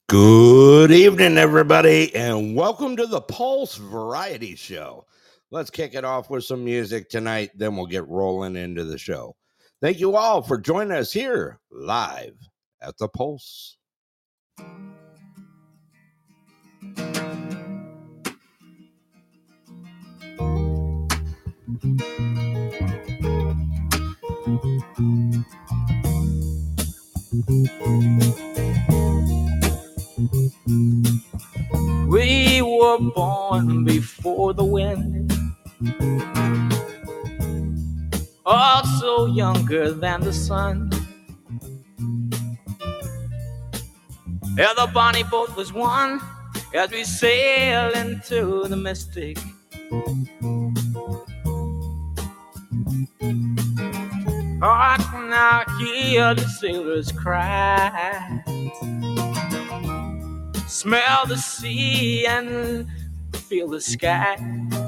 Good evening, everybody, and welcome to the Pulse Variety Show. Let's kick it off with some music tonight, then we'll get rolling into the show. Thank you all for joining us here live at the Pulse. We were born before the wind, also younger than the sun. Yeah, the bonnie boat was one as we sail into the mystic. I can now hear the sailors cry, smell the sea and feel the sky.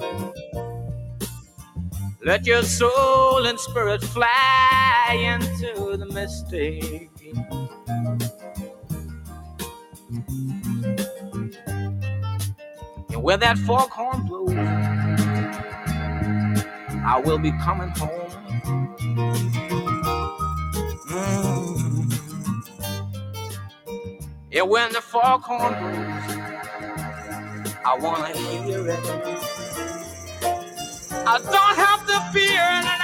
Let your soul and spirit fly into the mystic. And where that foghorn blows, I will be coming home. Yeah, when the foghorn blows, I wanna hear it. I don't have to fear it, and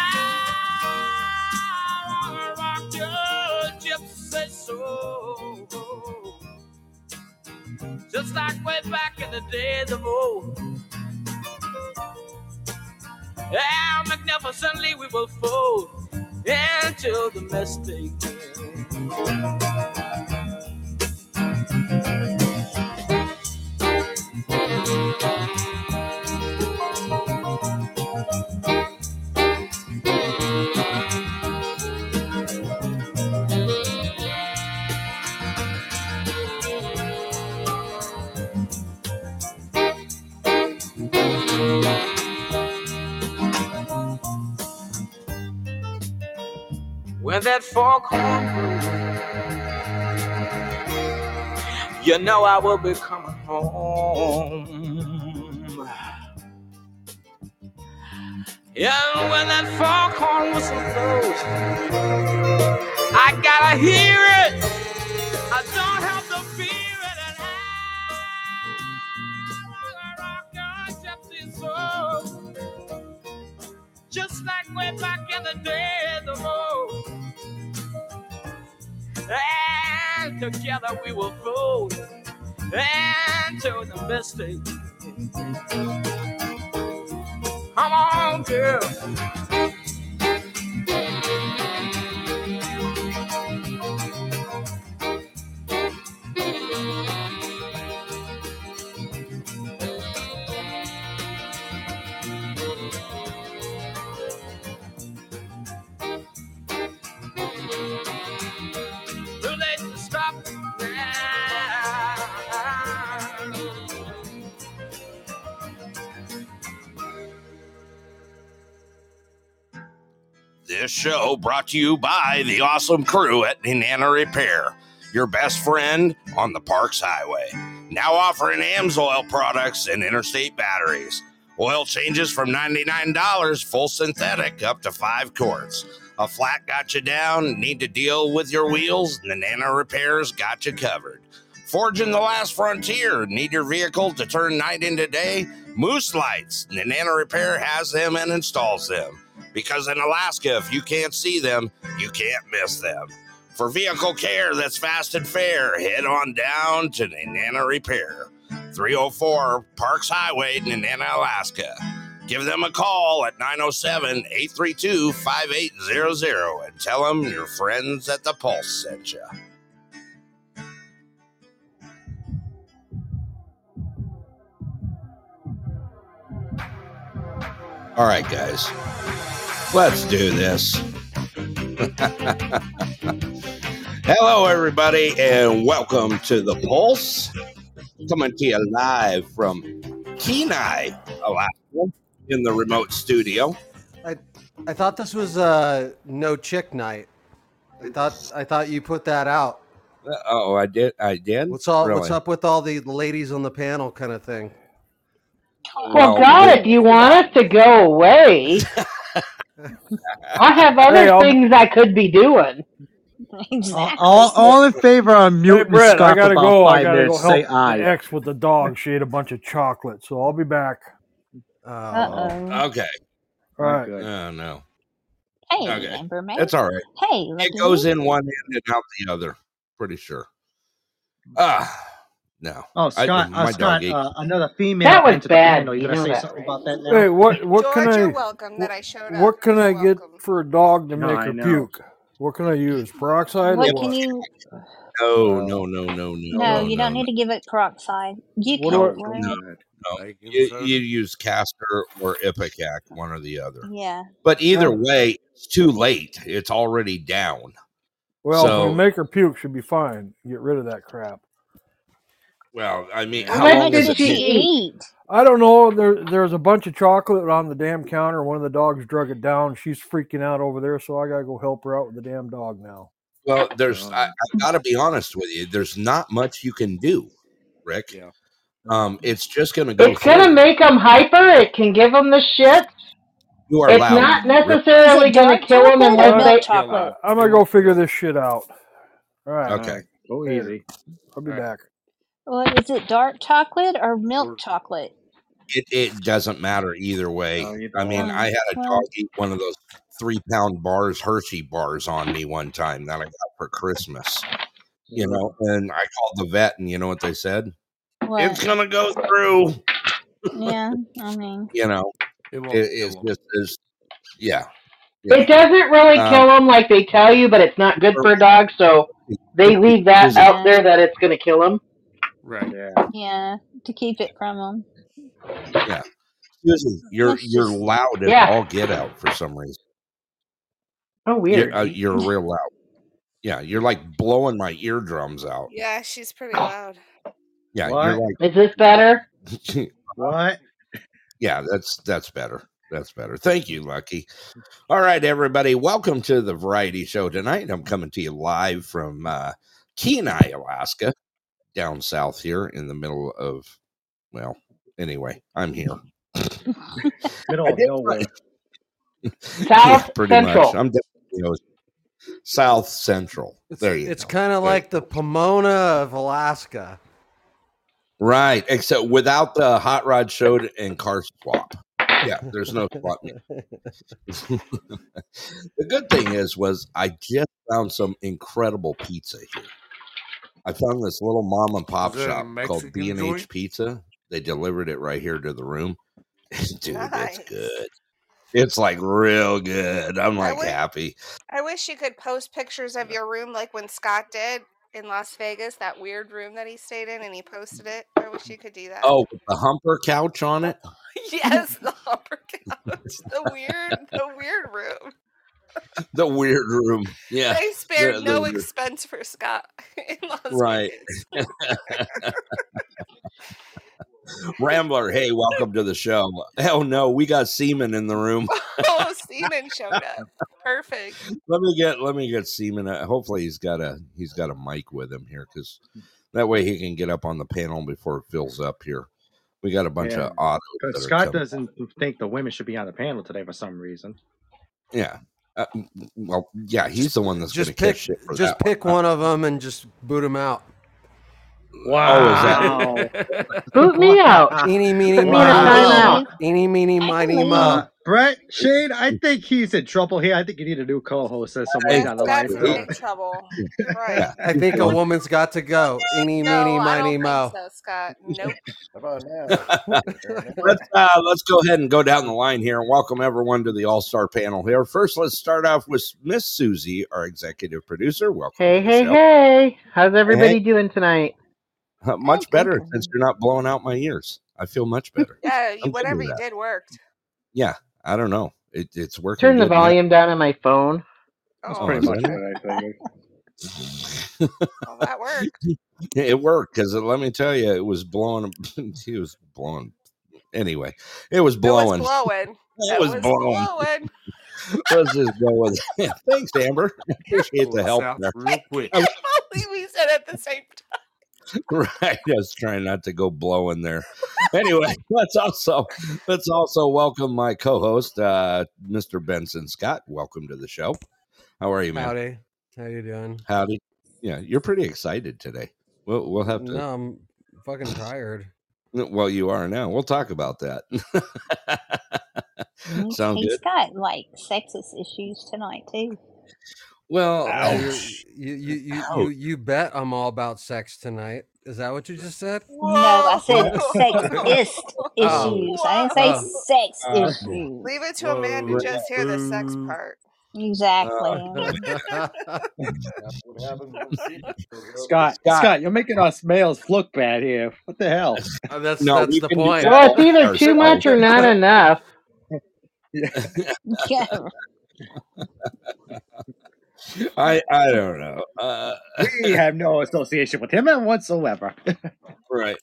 I wanna rock your gypsy soul, just like way back in the days of old. Yeah, magnificently we will fold into the mystic. When that foghorn blows, you know I will be coming home. Yeah, when that foghorn whistle blows, I gotta hear it. I don't have to fear it, and I wanna rock your gypsy soul, just like way back in the days of old. And together we will fold into the mystic. Come on, girl. Too late to stop now. This show brought to you by the awesome crew at Nenana Repair, your best friend on the Parks Highway. Now offering AMSOIL products and interstate batteries. Oil changes from $99, full synthetic, up to 5 quarts. A flat got you down, need to deal with your wheels? Nenana Repair's got you covered. Forging the last frontier, need your vehicle to turn night into day? Moose lights, Nenana Repair has them and installs them. Because in Alaska, if you can't see them, you can't miss them. For vehicle care that's fast and fair, head on down to Nenana Repair, 304 Parks Highway, Nenana, Alaska. Give them a call at 907-832-5800 and tell them your friends at the Pulse sent you. All right, guys. Let's do this. Hello, everybody, and welcome to the Pulse. Coming to you live from Kenai, Alaska, in the remote studio. I thought this was no chick night. I thought you put that out. Oh, I did. What's Really? up with all the ladies on the panel kind of thing? Well, God, if you want us to go away, I have other things I could be doing. Exactly. All in favor of mute Brett, and Scott I gotta for go. about I 5 gotta minutes. go help Say aye. the ex with the dog. She ate a bunch of chocolate, so I'll be back. Okay. All right. Oh no. Hey, Okay. Amber May. It's all right. Hey, It goes in one end and out the other. Pretty sure. No. Oh, Scott, my Scott, dog ate. another female. That was entered the bad. panel. You You gonna know say that, something right? about that now? Hey, what can George, I? you're welcome that I showed up. What can I You're get welcome. for a dog to No, make I her know. puke? What can I use? Peroxide What or can what? you? No. No, you don't need to give it peroxide. You What can. do I- Well, No. You use Castor or Ipecac, one or the other. yeah. But either way, it's too late. It's already down. Well, if So- we make her puke, she'll be fine. Get rid of that crap. Well, I mean, How how much long did is it? she eat? I don't know. There's a bunch of chocolate on the damn counter. One of the dogs drug it down. She's freaking out over there, so I gotta go help her out with the damn dog now. Well, I got to be honest with you. There's not much you can do, Rick. Yeah. It's just going to go. It's gonna make them hyper. It can give them the shit. You are It's loud. not Rick. necessarily Is it gonna dark kill them chocolate or unless milk they. chocolate? I'm gonna go figure this shit out. All right. Okay. Go easy. I'll be back. Well, is it dark chocolate or milk chocolate? It doesn't matter either way. Oh, I mean, I had a Well- dog eat one of those 3-pound bars, Hershey bars, on me one time that I got for Christmas. You know, and I called the vet, and you know what they said? What? It's gonna go through. Yeah, I mean, You know, it's just as yeah. It doesn't really kill them like they tell you, but it's not good for a dog, so they leave that out there that it's gonna kill them. Right. Yeah. yeah, to keep it from them. Yeah. Susan, you're loud as all get out for some reason. Oh, weird. You're real loud. Yeah, you're like blowing my eardrums out. Yeah, she's pretty loud. Yeah, What? you're like. Is this better? What? Yeah, that's better. That's better. Thank you, Lucky. All right, everybody. Welcome to the Variety Show tonight. I'm coming to you live from Kenai, Alaska, down south here in the middle of, well, anyway, I'm here. Middle of nowhere. South pretty Central. much. I'm definitely South Central. There you go. It's kind of like the Pomona of Alaska. Right, except without the hot rod show and car swap. Yeah, there's no swap. The good thing was I just found some incredible pizza here. I found this little mom and pop shop called B&H Pizza. They delivered it right here to the room. Dude, Nice. it's good. It's like real good. I'm like happy. I wish you could post pictures of your room like when Scott did in Las Vegas, that weird room that he stayed in, and he posted it. I wish you could do that. Oh, with the humper couch on it? Yes, the upper couch. The weird room. The weird room. Yeah. They spared The no weird- expense for Scott in Las Right. Vegas. Rambler, hey, welcome to the show. Hell no, we got Seaman in the room. Oh, Seaman showed up. Perfect. Let me get Seaman. Hopefully he's got a mic with him here, because that way he can get up on the panel before it fills up here. We got a bunch of autos. Because Scott doesn't think the women should be on the panel today for some reason. Yeah. Well, yeah, he's the one that's going to catch shit for that. Pick one of them and just boot them out. Wow. Oh, is that Boot me out. Eeny, meeny, Put me in a timeout. miny, eeny, meeny, miny, mo. Brett Shane? I think he's in trouble here. I think you need a new co-host or someone on the line. Scott's in big trouble. You're right. I think a woman's got to go. Eeny, No, meeny, I miny, don't mo. think so, Scott. Nope. Let's go ahead and go down the line here and welcome everyone to the All-Star panel here. First, let's start off with Miss Susie, our executive producer. Welcome. Hey, to the hey, show. hey. How's everybody doing tonight? Much better since you're not blowing out my ears. I feel much better. Yeah, I'm good whatever with you that. did worked. Yeah, I don't know. It's working. Turn the good now. volume down on my phone. That's Oh, pretty is much that what I figured. well, that worked. It worked, because let me tell you, it was blowing. He was blowing. Anyway, it was blowing. It was blowing. It was blowing. Let's just go with it. Thanks, Amber. I appreciate the help there. I can't believe we said at the same time. Right. I was trying not to go blowing there. Anyway, let's also welcome my co-host, Mr. Benson Scott. Welcome to the show. How are you, man? Howdy. How you doing? Howdy. Yeah, you're pretty excited today. We'll have to. No, I'm fucking tired. Well, you are now. We'll talk about that. Sound He's good? got like sexist issues tonight too. Well, You bet I'm all about sex tonight. Is that what you just said? No, I said sexist Oh. issues. I didn't say sex Oh. issues. Leave it to a man to just hear the sex part. Exactly. Scott, you're making us males look bad here. What the hell? That's No, the we can do point. that. Well, it's either too much or not enough. Yeah. I don't know. We have no association with him whatsoever. Right.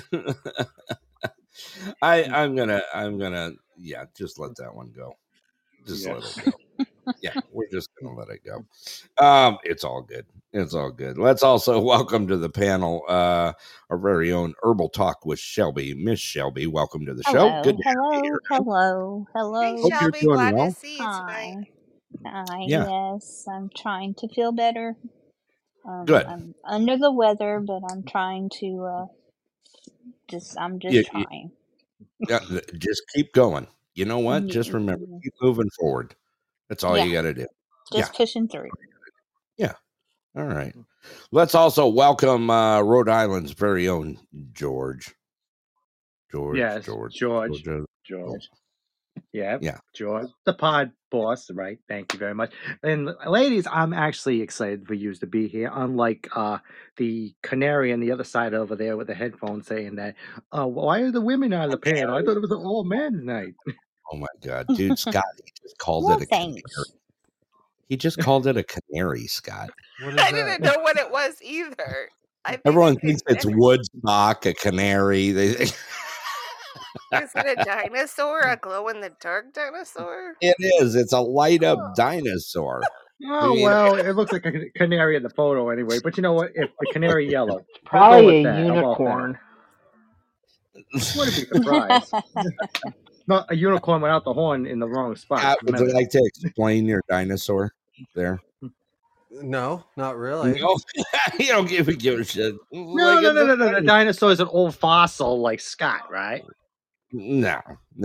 I'm gonna just let that one go. Just let it go. Yeah, we're just gonna let it go. It's all good. It's all good. Let's also welcome to the panel our very own Herbal Talk with Shelby. Miss Shelby, welcome to the show. Hello, Good to have you hello, hello, Hey, hello. Hope you're Shelby, doing glad well. to see you tonight. Hi, Yeah. yes, I'm trying to feel better. Good. I'm under the weather, but I'm trying to I'm just trying. Yeah, just keep going. You know what? Just remember, keep moving forward. That's all you got to do. Just pushing through. Yeah. All right. Let's also welcome Rhode Island's very own George. Yes, George. Yeah. George, the pod boss, right? Thank you very much. And ladies, I'm actually excited for you to be here. Unlike the canary on the other side over there with the headphones saying that, why are the women out of the panel? I thought it was an all men night. Oh my God, dude, Scott, he just called it a canary. He just called it a canary, Scott. I didn't know what it was either. Everyone thinks it's Woodstock, a canary. Is it a dinosaur? A glow-in-the-dark dinosaur? It is. It's a light-up dinosaur. Oh, well, it looks like a canary in the photo anyway. But you know what? If the canary yellow. Probably a unicorn. Wouldn't be surprised. Not a unicorn without the horn in the wrong spot. Would you like to explain your dinosaur there? No, not really. No, you don't give a shit. No. The dinosaur is an old fossil like Scott, right? No.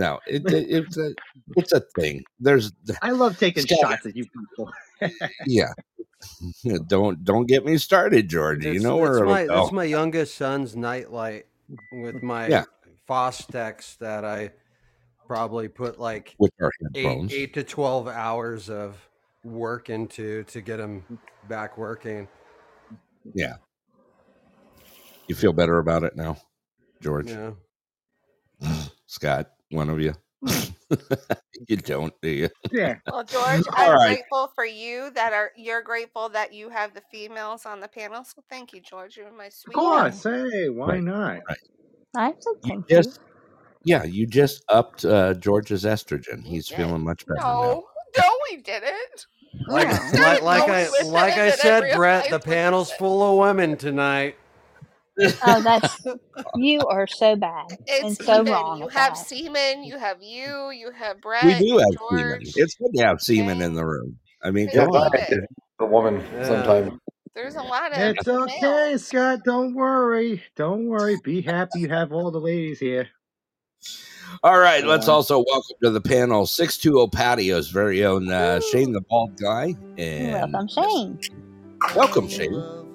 It's a thing. I love taking shots at you people. Yeah. Don't get me started, George. You know where it'll go. That's my youngest son's nightlight with my Fostex that I probably put like with our 8 to 12 hours of work into to get him back working. Yeah. You feel better about it now, George? Yeah. Scott, one of you. You don't, do you? Yeah. Well, George, I'm grateful for you you're grateful that you have the females on the panel. So thank you, George. You're my sweet. Of course. Hey, why not? Right. I said thank you. Yeah, you just upped George's estrogen. He's feeling much better now. No, we didn't. Like I said, Brett, the panel's full of women tonight. Oh, you are so bad and so wrong. You have semen, you have you have Brett. We do have George. semen. It's good to have semen in the room. I mean, Yeah, come on. The woman sometimes. There's a lot of It's okay, Scott. Don't worry. Don't worry. Be happy you have all the ladies here. All right, let's also welcome to the panel 620 Patio's very own Shane the Bald Guy. And welcome, Shane. Welcome, Shane.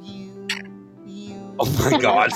Oh my God.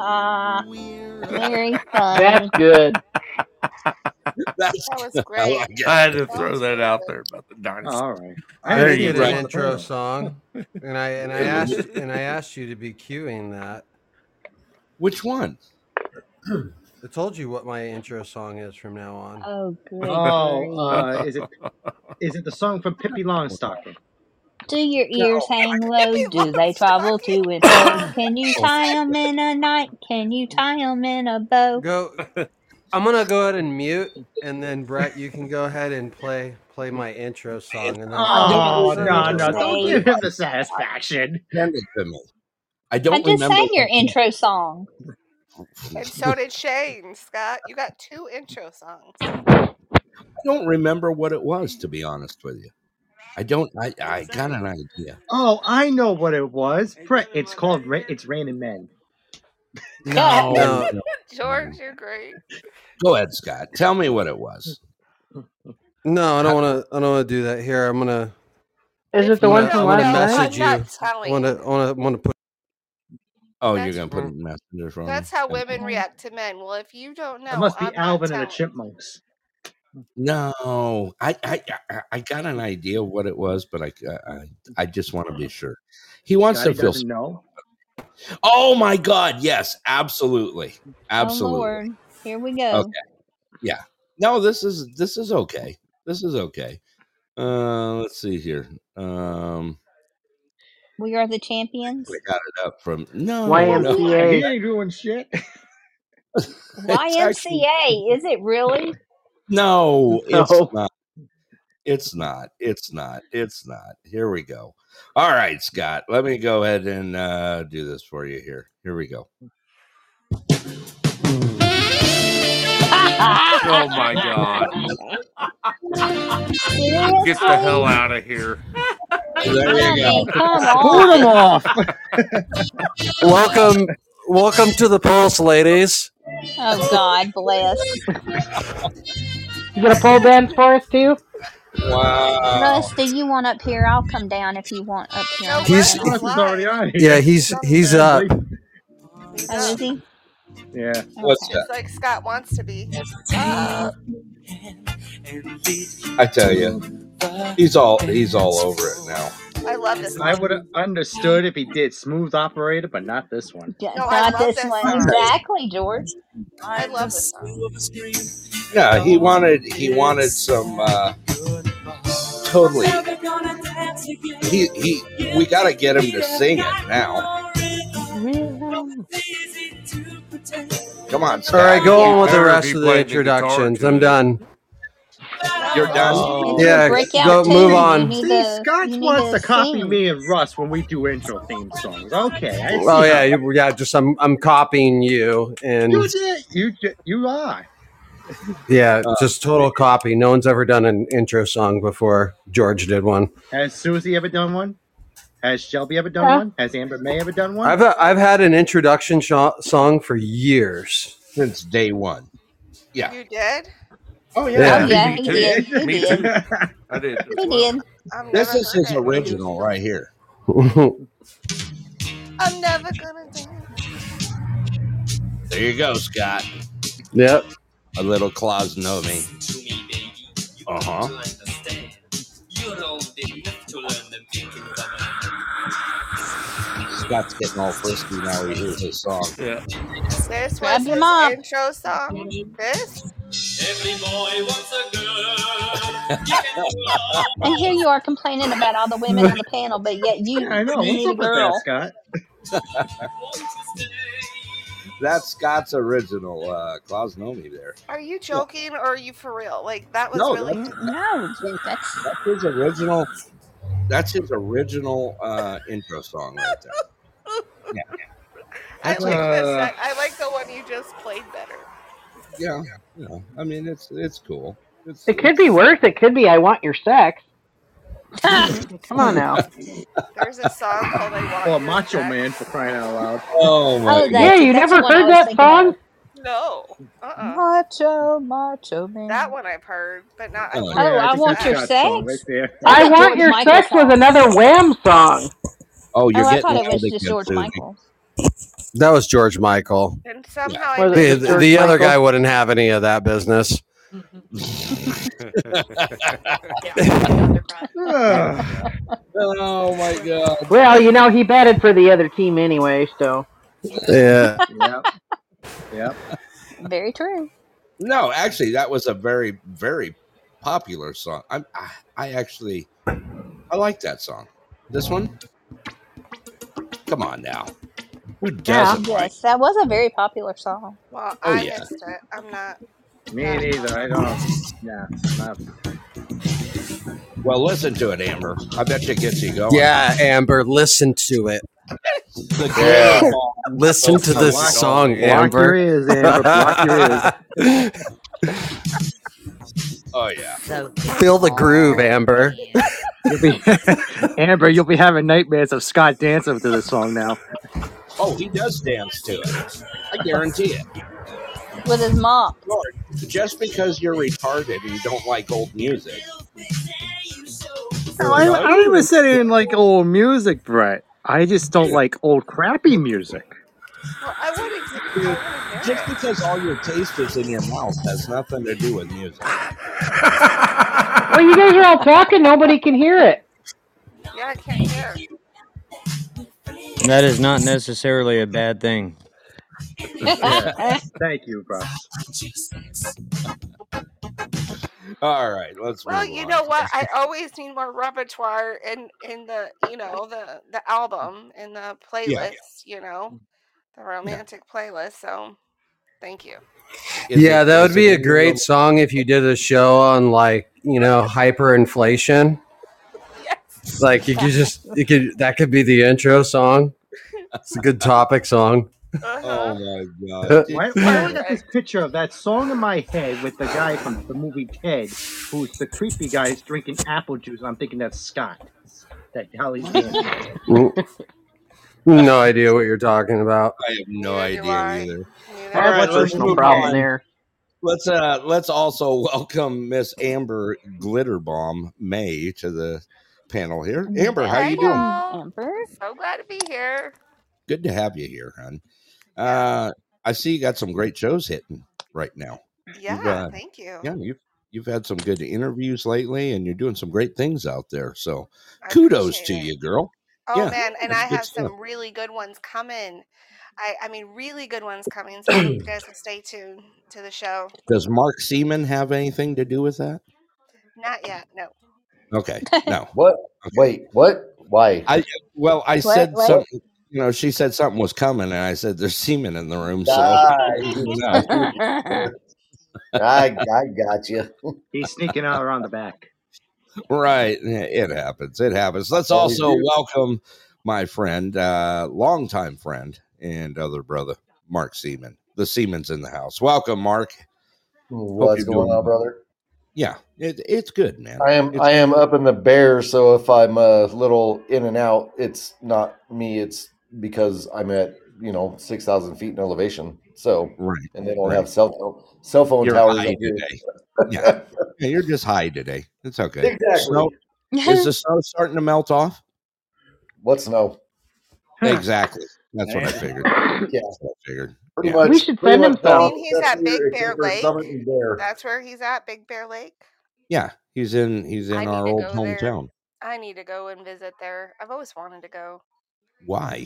Very fun. That's good. That was great. I had to throw that out there about the dinosaur. All right. I did an intro song, and I asked you to be cueing that. Which one? I told you what my intro song is from now on. Oh, good. Oh, is it the song from Pippi Longstocking? Do your ears hang low? Do they travel to and fro? Can you tie them in a knot? Can you tie them in a bow? I'm gonna go ahead and mute, and then Brett, you can go ahead and play my intro song. And then no! Don't give him the satisfaction. Send it to me. I just sang your intro song. And so did Shane, Scott. You got 2 intro songs. I don't remember what it was, to be honest with you. I don't. I got an idea. Oh, I know what it was. It's called It's Raining Men. No. George, you're great. Go ahead, Scott. Tell me what it was. No, I don't want to do that here. I'm gonna. Is it the one from last night? Message you. I want to put. Oh, you're gonna put it in Messenger for me. That's how women react to men. Well, if you don't know, it must be Alvin and the Chipmunks. No, I got an idea of what it was, but I just want to be sure. He wants to feel. No. Oh my God! Yes, absolutely. Oh Lord, here we go. Okay. Yeah. No, this is okay. This is okay. Let's see here. We are the champions. We got it up from YMCA. He ain't doing shit. YMCA, is it really? No, it's not. It's not. It's not. It's not. Here we go. All right, Scott. Let me go ahead and do this for you here. Here we go. Oh my God! Get the hell out of here! There you go. Pull them off. Welcome to the Pulse, ladies. Oh God bless. You got a pole dance for us too? Wow. Rusty, you want up here? I'll come down if you want up here. He's already on here. Yeah, he's up. Oh, is he? Yeah. Okay. What's that? It's like Scott wants to be. I tell you, he's all over it now. I love this one. I would have understood if he did Smooth Operator, but not this one. Yeah, No, not this one. song. Exactly, George. I love this song. Yeah, he wanted some totally. We got to get him to sing it now. Come on, Scott. All right, go on with the rest of the introductions. I'm done. You're done? Yeah, go move on. Scott wants to copy me and Russ when we do intro theme songs. Okay. Oh yeah, just I'm copying you, and you are. Yeah, just total copy. No one's ever done an intro song before. George did one. Has Susie ever done one? Has Shelby ever done one? Has Amber May ever done one? I've had an introduction song for years, since day one. Yeah, you did. Oh yeah, he did. Me too. I did. He did. This is his original right here. I'm never gonna do. There you go, Scott. Yep. A little Claus Nomi. Scott's getting all frisky now he hears his song. Yeah. This Grab was your his mom. intro song. This. Every boy wants a girl. And here you are complaining about all the women on the panel, but yet you need a girl. Scott? That's Scott's original Claus Nomi there. Are you joking or are you for real? Like that was No, really. No, that's his original. That's his original intro song right there. Yeah. I like this. I like the one you just played better. Yeah. I mean, it's cool. It could be worse. It could be I Want Your Sex. Come on now. There's a song called I Want Or Your Macho Sex. Man for crying out loud. Oh my God. Yeah, you never heard that song? No. Macho Man. That one I've heard, but not. Oh, I Want Your Sex. I Want Your Sex was another Wham song. Oh, you're I getting thought it was really just good, George Susie. Michael. That was George Michael. And somehow Was I it think The other Michael? guy wouldn't have any of that business. Oh my God. Well, he batted for the other team anyway, so. Yeah. Yep. Very true. No, actually, that was a very, very popular song. I like that song. This one? Come on now. Who doesn't? Yes, that was a very popular song. Well, Oh, I yeah. missed it. I'm not. Me neither. I don't. Yeah. Well, listen to it, Amber. I bet you it gets you going. Yeah, Amber, listen to it. Listen to this song, Amber. Block your ears, Amber. Block your ears. Oh yeah. Feel the groove, Amber. Amber, you'll be having nightmares of Scott dancing to this song now. Oh, he does dance to it. I guarantee it. With his mom. Lord, just because you're retarded and you don't like old music. I don't even say I didn't like old music, Brett. I just don't like old crappy music. Well, I wouldn't. Just because all your taste is in your mouth has nothing to do with music. Well, you guys are all talking. Nobody can hear it. Yeah, I can't hear. That is not necessarily a bad thing. Thank you, bro. All right, let's. Well, you know what? I always need more repertoire in the the album in the playlist. You know, the romantic playlist. So, thank you. Yeah, that would be a great song if you did a show on hyperinflation. Yes. Like that could be the intro song. It's a good topic song. Oh my god! Why do I get this picture of that song in my head with the guy from the movie Ted, who's the creepy guy who's drinking apple juice? And I'm thinking that's Scott. That how he's doing. No idea what you're talking about. I have no idea either. All right, let's no problem there. Let's also welcome Miss Amber Glitterbomb May to the panel here. Amber, how you doing? Amber, so glad to be here. Good to have you here, hon. I see you got some great shows hitting right now. Yeah, thank you. Yeah, you've had some good interviews lately, and you're doing some great things out there. So, kudos to you, girl. Oh man, and I have some really good ones coming. I mean, really good ones coming. So you guys will stay tuned to the show. Does Mark Seaman have anything to do with that? Not yet, no. Okay, no. What? Okay. Wait, what? Why? I said something. You know, she said something was coming, and I said there's semen in the room. So I got you. He's sneaking out around the back. Right, it happens. It happens. Let's also welcome my friend, longtime friend, and other brother, Mark Seaman. The Seaman's in the house. Welcome, Mark. What's going on, brother? Yeah, it's good, man. I am up in the bear, so if I'm a little in and out, it's not me. It's because I'm at 6,000 feet in elevation. So and they don't have cell phone towers up here. Yeah, you're just high today. It's okay. Exactly. Is the snow starting to melt off? What snow? Exactly. That's what I figured. Yeah, that's what I figured. Pretty much. We should send him some. He's at Big Bear Lake. That's where he's at, Big Bear Lake. Yeah, he's in our old hometown. I need to go and visit there. I've always wanted to go. Why?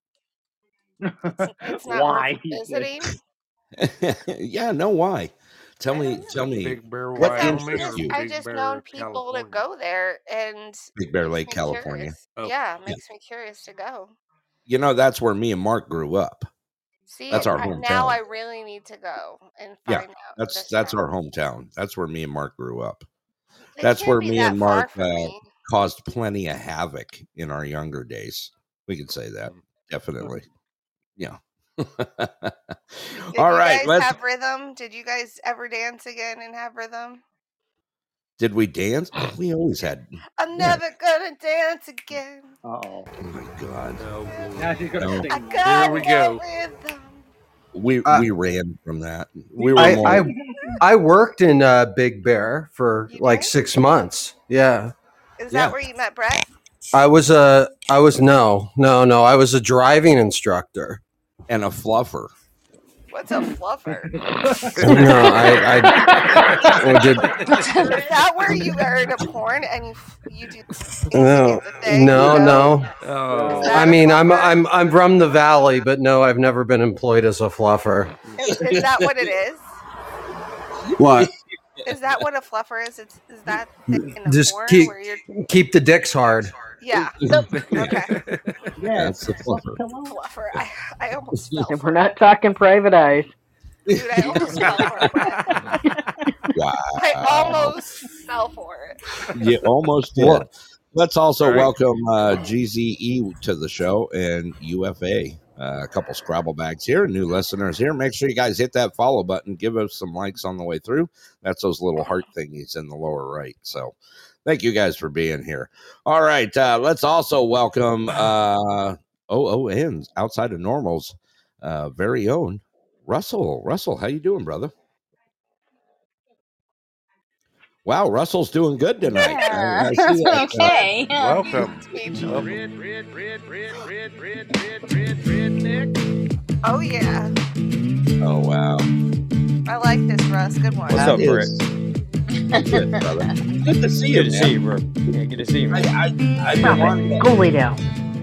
It's not worth visiting. Yeah, no, why? Tell me. Big Bear, I just known people California. To go there and Big Bear Lake, California. Yeah, makes me curious to go. You know, that's where me and Mark grew up. See, that's our hometown. Now I really need to go and find out. That's our hometown. That's where me and Mark grew up. That's where me and Mark caused plenty of havoc in our younger days. We could say that definitely. Yeah. All right. Let's have rhythm. Did you guys ever dance again and have rhythm? Did we dance? We always had. I'm never gonna dance again. Oh my God! Now she's gonna sing. Here we go. Rhythm. We ran from that. We were. I worked in Big Bear for like 6 months. Yeah. Is that where you met Brett? I was no. I was a driving instructor and a fluffer. What's a fluffer? No, I did. Is that where you earn a porn and you do? No. Oh. I mean, I'm from the valley, but no, I've never been employed as a fluffer. Is that what it is? What? Is that what a fluffer is? Is that in a just porn keep where you're... keep the dicks hard? Yeah. Okay. Yeah, that's the fluffer. Fluffer. I almost fell. We're not talking private eyes. Dude, I almost fell for it. Wow. I almost fell for it. You almost did. Let's also welcome GZE to the show and UFA. A couple Scrabble bags here, new listeners here. Make sure you guys hit that follow button. Give us some likes on the way through. That's those little heart thingies in the lower right. So thank you guys for being here. All right. Let's also welcome OON's Outside of Normal's very own Russell. Russell, how you doing, brother? Wow, Russell's doing good tonight. Yeah. I see that. Okay. Welcome. Oh yeah. Oh wow. I like this, Russ. Good one. What's up, Brett? Good, brother. Good to see you. Good to see you, bro. Yeah, good to see you. I've been wanting Go lay down.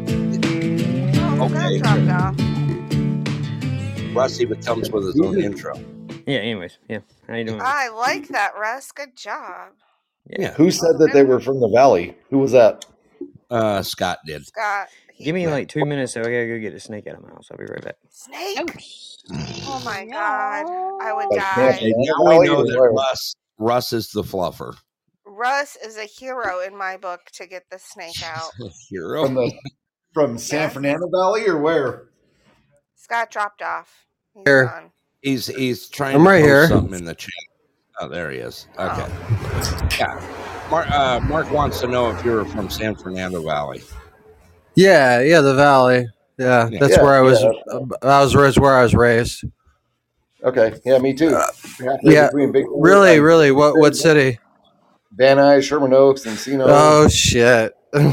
Okay. Dropped off. Russ even comes with his own intro. Yeah, anyways. Yeah. How you doing? I like that, Russ. Good job. Yeah. Who said that they were from the valley? Who was that? Scott did. Scott. Give me like 2 minutes, so I gotta go get a snake out of my house. I'll be right back. Snake. Oh my God. I would Like, die. Okay, now we know that Russ is the fluffer. Russ is a hero in my book to get the snake out. Hero? From San Fernando Valley or where? Scott dropped off. He's Here. gone. He's trying I'm to right post here. something in the chat. Oh, there he is. Okay. Yeah. Mark wants to know if you're from San Fernando Valley. Yeah, the valley. Yeah, Yeah. that's Yeah, where I was. yeah. I was raised where I was raised. Okay, yeah, me too. Yeah, really. What city? Van Nuys, Sherman Oaks, Encino. Oh shit. Do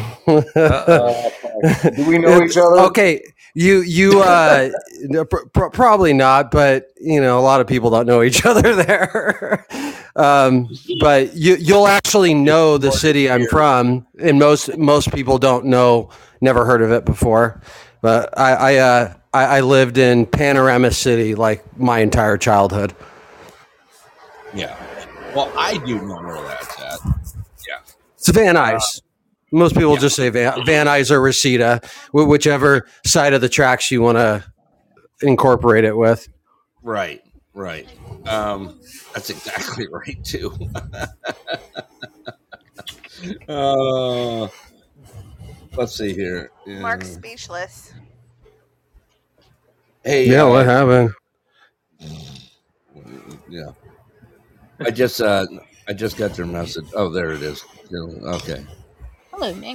we know each other? Okay, you probably not, but a lot of people don't know each other there. But you'll actually know the city I'm from, and most people don't know, never heard of it before. But I lived in Panorama City like my entire childhood. Yeah. Well, I do know where that's at. Yeah. It's Van Nuys. Most people just say Van Nuys or Reseda, whichever side of the tracks you want to incorporate it with. Right. That's exactly right too. Let's see here. Mark's speechless. Hey. Yeah, what happened? Yeah. I just got your message. Oh, there it is. Okay. Hello, Nick.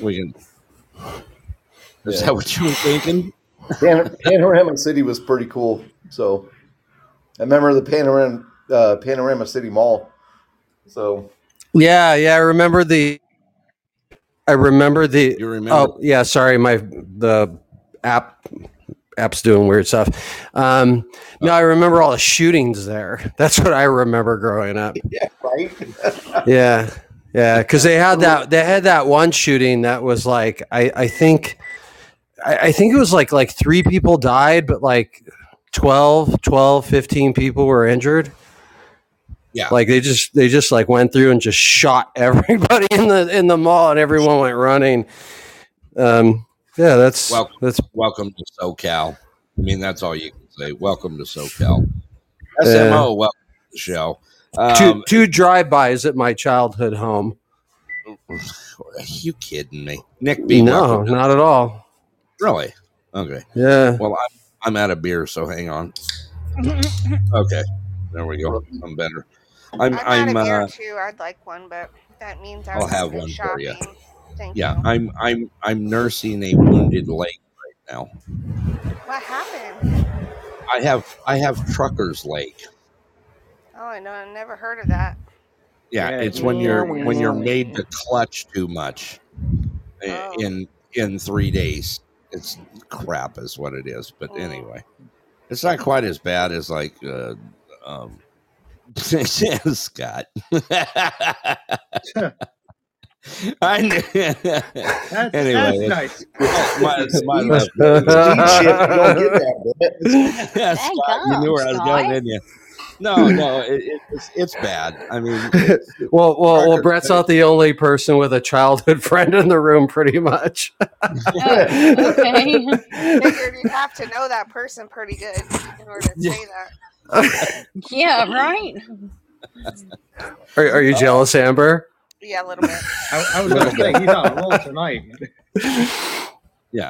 Is that what you were thinking? Panorama City was pretty cool. So I remember the Panorama City Mall. So Yeah, I remember the. You remember? Oh, yeah. Sorry, the app's doing weird stuff. No, I remember all the shootings there. That's what I remember growing up. Yeah, right. Yeah, because they had that one shooting that was like I think it was like 3 people died, but like 15 people were injured. Yeah, like they just like went through and just shot everybody in the mall, and everyone went running. Yeah, that's welcome to SoCal. I mean, that's all you can say. Welcome to SoCal. SMO, welcome to the show. Two drive-bys at my childhood home. Are you kidding me, Nick? No, not at all. Really? Okay. Yeah. Well, I'm out of beer, so hang on. Okay, there we go. I'm better. I'm out of beer too. I'd like one, but that means I'll have one shopping. for you. Thank you. I'm nursing a wounded leg right now. What happened? I have trucker's leg. Oh, I know. I never heard of that. Yeah, it's when you're made to clutch too much in 3 days. It's crap, is what it is. But anyway, it's not quite as bad as like Scott. I knew. Anyway, that's nice. My left. Scott, you knew where I was going, didn't you? No, it's bad. I mean, well, Brett's not the only person with a childhood friend in the room, pretty much. Okay. Figured you'd have to know that person pretty good in order to say that. Yeah, right. Are you jealous, Amber? Yeah, a little bit. I was going to say, he's on a roll tonight. Yeah.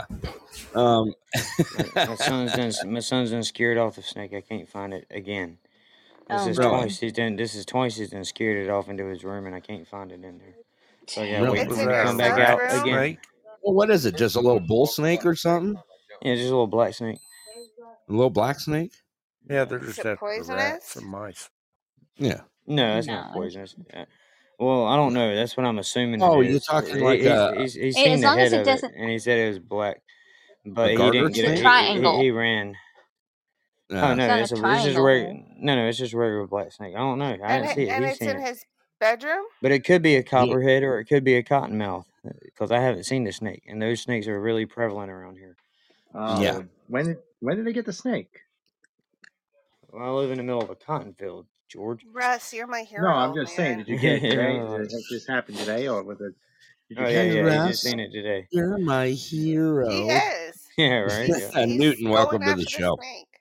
My son's been scared off the snake. I can't find it again. This is twice he's been scared it off into his room, and I can't find it in there. So I gotta wait for him to come back out again. Well, what is it? Just a little bull snake or something? Yeah, just a little black snake. A little black snake? Yeah, they're just poisonous? rats or mice. Yeah. No, that's not poisonous. Well, I don't know. That's what I'm assuming. Oh, you're talking like he's seen the head of it, and he said it was black, but he didn't get it. He ran. Oh no, it's just regular. No, it's just regular black snake. I don't know. I didn't see it. And it's in his bedroom. But it could be a copperhead or it could be a cottonmouth because I haven't seen the snake, and those snakes are really prevalent around here. Yeah. When did they get the snake? Well, I live in the middle of a cotton field, George. Russ, you're my hero. No, I'm just saying. Did you get it today? Did this happen today, or was it? I just seen it today. You're my hero. He is. Yeah, right. Yeah. Newton, welcome to the show.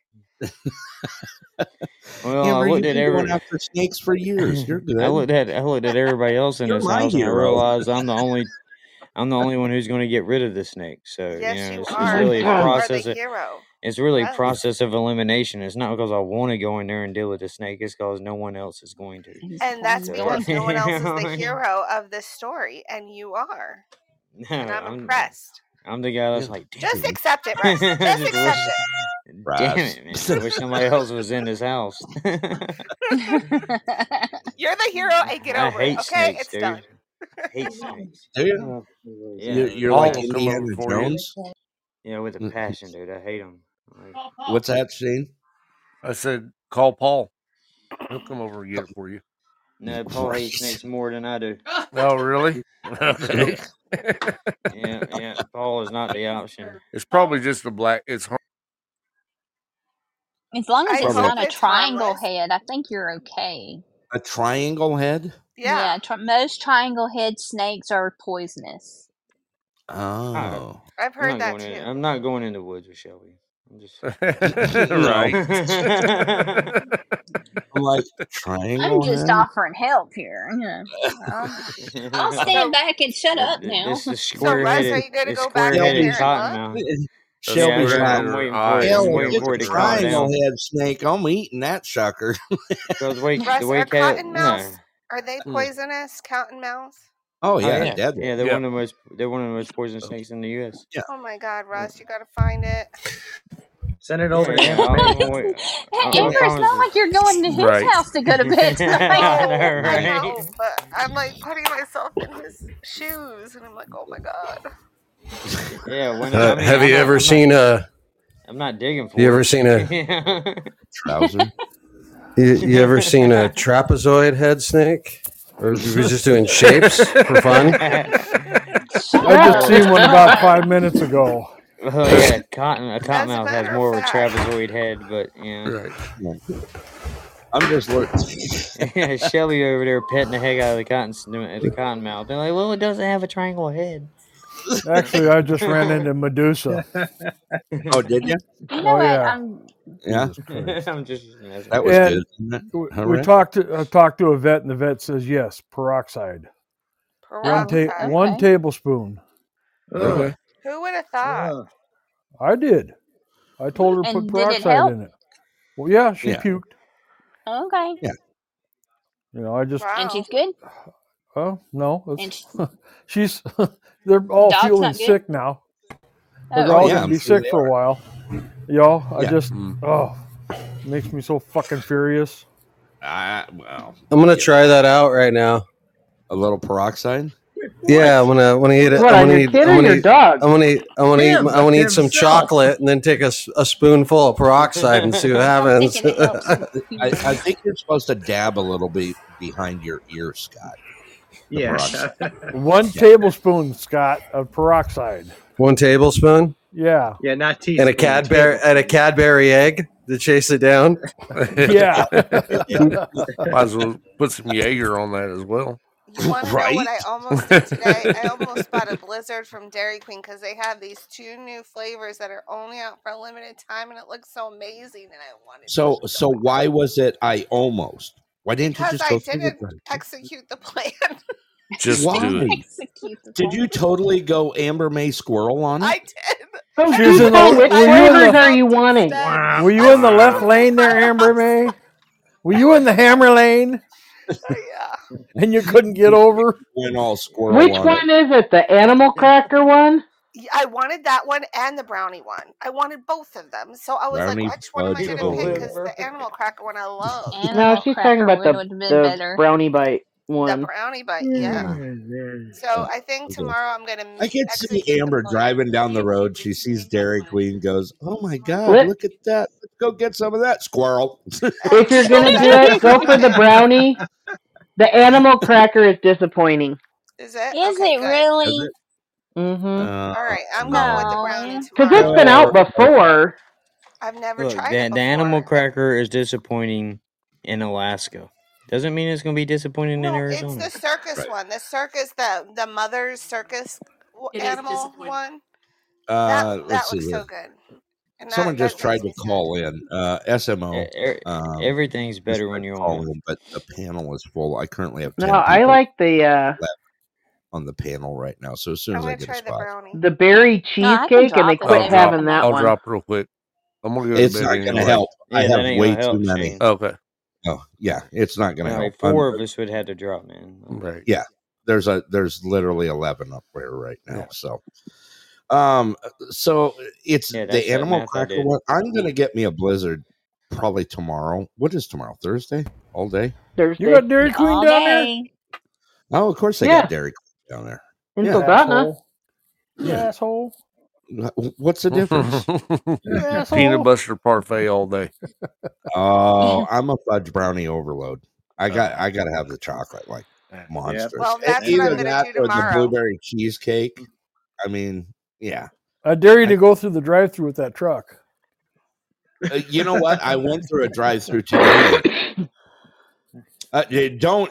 Well, I looked at going after snakes for years. You're good. I looked at everybody else in this house, and I realized I'm the only one who's going to get rid of the snake. So it's really a process. It's really a process of elimination. It's not because I want to go in there and deal with the snake. It's because no one else is going to. And that's because no one else is the hero of this story, and you are. No, and I'm impressed. I'm the guy that's like, just accept it, Russ. Just accept it. Damn it, man. I wish somebody else was in this house. You're the hero and get over it, okay? Snakes, it's dude. done. I hate snakes. Do you? Yeah. You're like Indiana Jones? Yeah, with a passion, dude. I hate them. What's that, Shane? I said, call Paul. He'll come over and get it for you. No, Paul hates snakes more than I do. Oh, really? Okay. Yeah. Paul is not the option. It's probably just a black. It's hard. As long as it's not a triangle head, I think you're okay. A triangle head? Yeah. Most triangle head snakes are poisonous. Oh. I've heard that too. I'm not going in the woods with Shelby. I'm just right. I'm like triangle. I'm just offering help here. I'll stand back and shut up now. This is so, Russ, are you going to go back in there and look? Shelby's I'm waiting for it to calm triangle down. head snake. I'm eating that sucker. Russ, are cottonmouths, are they poisonous? Cottonmouths? Oh yeah, deadly. Yeah, they're one of the most poisonous snakes in the U.S. Yeah. Oh my God, Russ, you got to find it. Send it over to him. Amber, it's not like you're going to his house to go to bed tonight. I know, but I'm like putting myself in his shoes, and I'm like, oh my God. Yeah. Have you ever seen a? I'm not digging for. You ever seen a trouser? You ever seen a trapezoid head snake? Or we were just doing shapes for fun? I just seen one about 5 minutes ago. Oh yeah, a cottonmouth has more of a trapezoid head, but Right. I'm just looking. Yeah, Shelby over there petting the heck out of the cottonmouth. They're like, well, it doesn't have a triangle head. Actually, I just ran into Medusa. Oh, did you? You know what? Yeah. I'm just. That was good. We talked. I talked to a vet, and the vet says yes, peroxide. One tablespoon. Who would have thought? I did. I told her to put peroxide in it. Well, yeah, she puked. Okay. Yeah. You know, I just. And she's good. Oh no, she's. They're all feeling sick now. They're all gonna be sick for a while. Y'all, I just makes me so fucking furious. Well, I'm gonna try that out right now. A little peroxide. Yeah, I'm gonna eat it. I'm gonna eat some chocolate and then take a spoonful of peroxide and see what happens. I think you're supposed to dab a little bit behind your ear, Scott. Yeah. 1 tablespoon, Scott, of peroxide. 1 tablespoon. Yeah. Yeah, not teaspoon. And a Cadbury egg to chase it down. Yeah. Might as well put some Jaeger on that as well. You want to know what I almost did today? I almost bought a Blizzard from Dairy Queen because they have these 2 new flavors that are only out for a limited time, and it looks so amazing. And I wanted. So why was it? I almost. Why didn't you just go? Because I didn't execute the plan. Just do it. Did you totally go Amber May Squirrel on it? I did. So which flavors are you wanting? Were you in the left lane there, Amber May? Were you in the hammer lane? Yeah. And you couldn't get over? Went all squirrel. Which one is it? The animal cracker one? I wanted that one and the brownie one. I wanted both of them. So I was like, which one am I going to pick? Because the animal cracker one I love. No, she's talking about the brownie bite one. The brownie bite, yeah. So I think tomorrow I'm going to... I can see Amber driving down the road. She sees Dairy Queen, goes, oh my God, look at that. Let's go get some of that, squirrel. If you're going to do it, go for the brownie. The animal cracker is disappointing. Is it? Is it really? Is it? Mm-hmm. All right, I'm going with the brownie because it's been out before. I've never tried it before. The animal cracker is disappointing in Alaska. Doesn't mean it's going to be disappointing in Arizona. It's the circus one. The circus, the mother's circus animal one. That looks so good. And someone just tried to call in. SMO. Everything's better when you're on. But the panel is full. I currently have 10 No, I like the on the panel right now. So as soon as I get a spot, the berry cheesecake, and they quit having that one. I'll drop real quick. I'm gonna go. It's not going to help. I have way too many. Okay. Oh yeah, it's not going to help. 4 of us would have to drop, man. Right. Yeah, there's literally 11 up there right now. So, so it's the animal cracker one. I'm going to get me a Blizzard probably tomorrow. What is tomorrow? Thursday? All day? Thursday. You got Dairy Queen down there? Oh, of course they got Dairy Queen down there. In Soldotna. Asshole. What's the difference? Peanut butter parfait all day. Oh, I'm a fudge brownie overload. I got to have the chocolate like monsters. Well, that's either what I'm that gonna do or the tomorrow. blueberry cheesecake. I mean, yeah. I dare you to go through the drive-through with that truck. You know what? I went through a drive-through today. You don't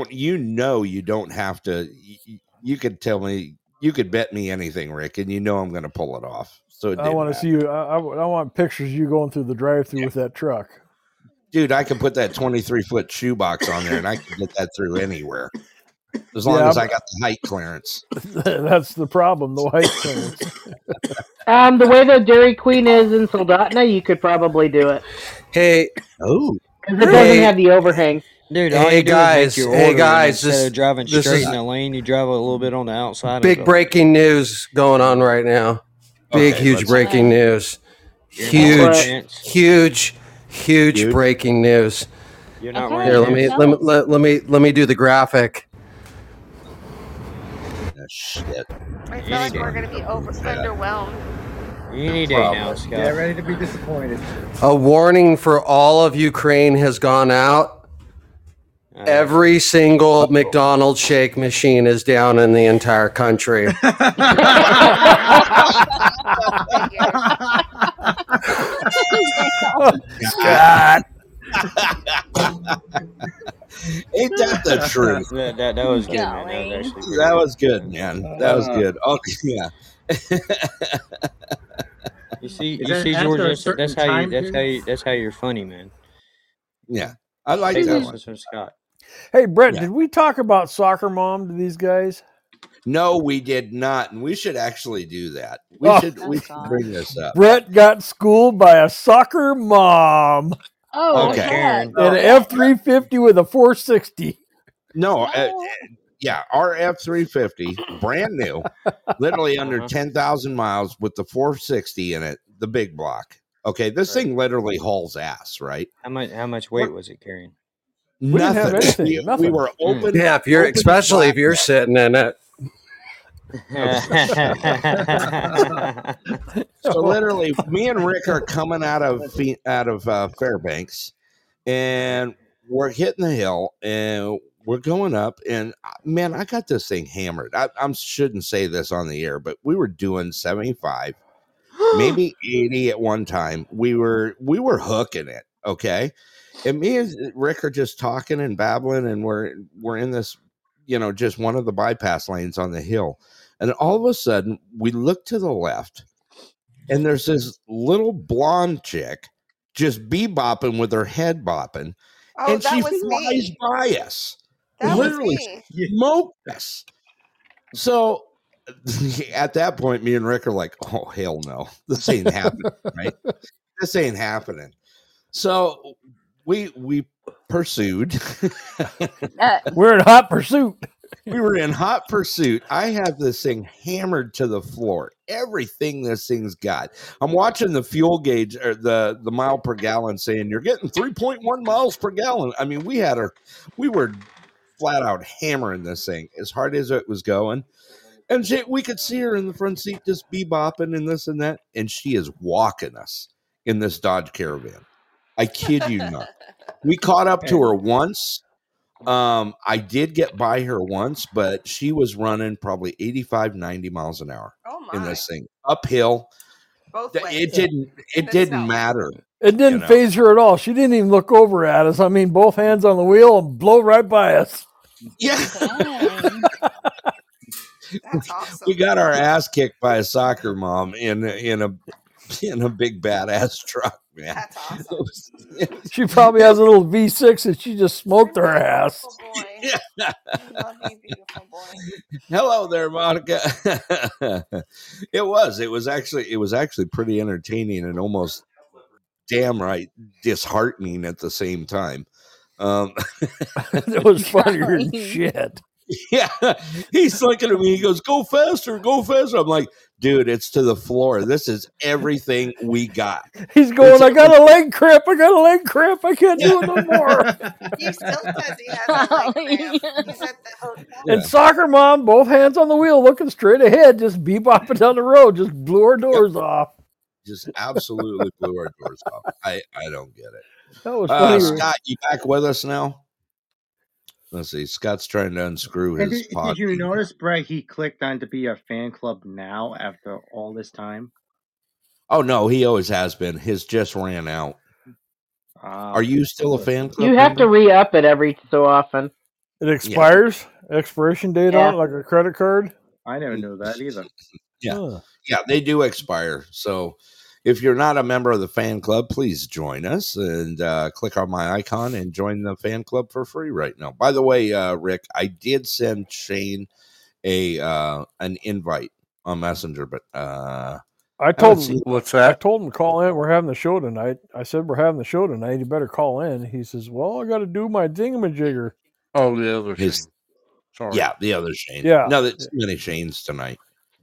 have to. You could tell me. You could bet me anything, Rick, and you know I'm going to pull it off. So I want to see you. I want pictures of you going through the drive-through with that truck. Dude, I can put that 23-foot shoebox on there, and I can get that through anywhere. As long as I got the height clearance. That's the problem, the height clearance. The way the Dairy Queen is in Soldotna, you could probably do it. Hey. Oh. Because it doesn't have the overhang. Dude, hey guys, instead of driving straight in the lane, you drive a little bit on the outside. Big breaking news going on right now. Huge breaking news. Huge breaking news. You're not Here, let me do the graphic. Shit. I feel like we're going to be underwhelmed. You need a now, Scott. Get ready to be disappointed. A warning for all of Ukraine has gone out. Every single McDonald's shake machine is down in the entire country. Scott. Ain't that the truth? That was good, man. That was good, man. That was good. Oh, yeah. You see, George. That's how you're funny, man. Yeah, I like that one. From Scott. Hey, Brett, did we talk about Soccer Mom to these guys? No, we did not, and we should actually do that. We should bring this up. Brett got schooled by a soccer mom. Oh, okay. An F-350 with a 460. No, our F-350, brand new, literally under 10,000 miles with the 460 in it, the big block. Okay, this thing literally hauls ass, right? How much weight was it carrying? Nothing. We were open. Yeah, if you're especially if you're sitting in it. So literally, me and Rick are coming out of Fairbanks, and we're hitting the hill, and we're going up, and man, I got this thing hammered. I shouldn't say this on the air, but we were doing 75, maybe 80 at one time. We were hooking it, okay. And me and Rick are just talking and babbling, and we're in this, just one of the bypass lanes on the hill. And all of a sudden, we look to the left, and there's this little blonde chick just bebopping with her head bopping. Oh, and that she was flies me. by us. literally smoked us. So at that point, me and Rick are like, oh, hell no. This ain't happening, right? This ain't happening. So we pursued. We're in hot pursuit. We were in hot pursuit. I have this thing hammered to the floor. Everything this thing's got. I'm watching the fuel gauge or the mile per gallon saying you're getting 3.1 miles per gallon. I mean, we were flat out hammering this thing as hard as it was going. And we could see her in the front seat just bebopping and this and that. And she is walking us in this Dodge Caravan. I kid you not. We caught up to her once. I did get by her once, but she was running probably 85, 90 miles an hour in this thing uphill. Both ways. It didn't matter. It didn't phase her at all. She didn't even look over at us. I mean, both hands on the wheel and blow right by us. Yeah. That's awesome. We got our ass kicked by a soccer mom in a big badass truck, man. That's awesome. She probably has a little V6 and she just smoked her ass. Boy. I love you, beautiful boy. Hello there, Monica. It was actually pretty entertaining and almost damn right disheartening at the same time. It was funnier than shit. Yeah, he's looking at me. He goes, "Go faster, go faster." I'm like, "Dude, it's to the floor. This is everything we got." He's going, "I got a leg cramp. I can't do it no more." He still says he has a leg cramp. He's at the hotel. And soccer mom, both hands on the wheel, looking straight ahead, just bebopping down the road, just blew our doors off. Just absolutely blew our doors off. I don't get it. That was funny. Scott, you back with us now? Let's see. Scott's trying to unscrew his pod. Did you notice, Brett, he clicked on to be a fan club now after all this time? Oh, no, he always has been. His just ran out. Are you still a fan club? You have to re-up it every so often. It expires? Yeah. Expiration date on it, like a credit card? I never knew that either. Yeah. Yeah, they do expire. So if you're not a member of the fan club, please join us and click on my icon and join the fan club for free right now. By the way, Rick, I did send Shane an invite on Messenger, but I told him, what's that? I told him to call in. We're having the show tonight. I said, we're having the show tonight. You better call in. He says, well, I got to do my dingamajigger. Oh, the other Shane. Sorry. Yeah, the other Shane. Yeah. No, there's too many Shanes tonight.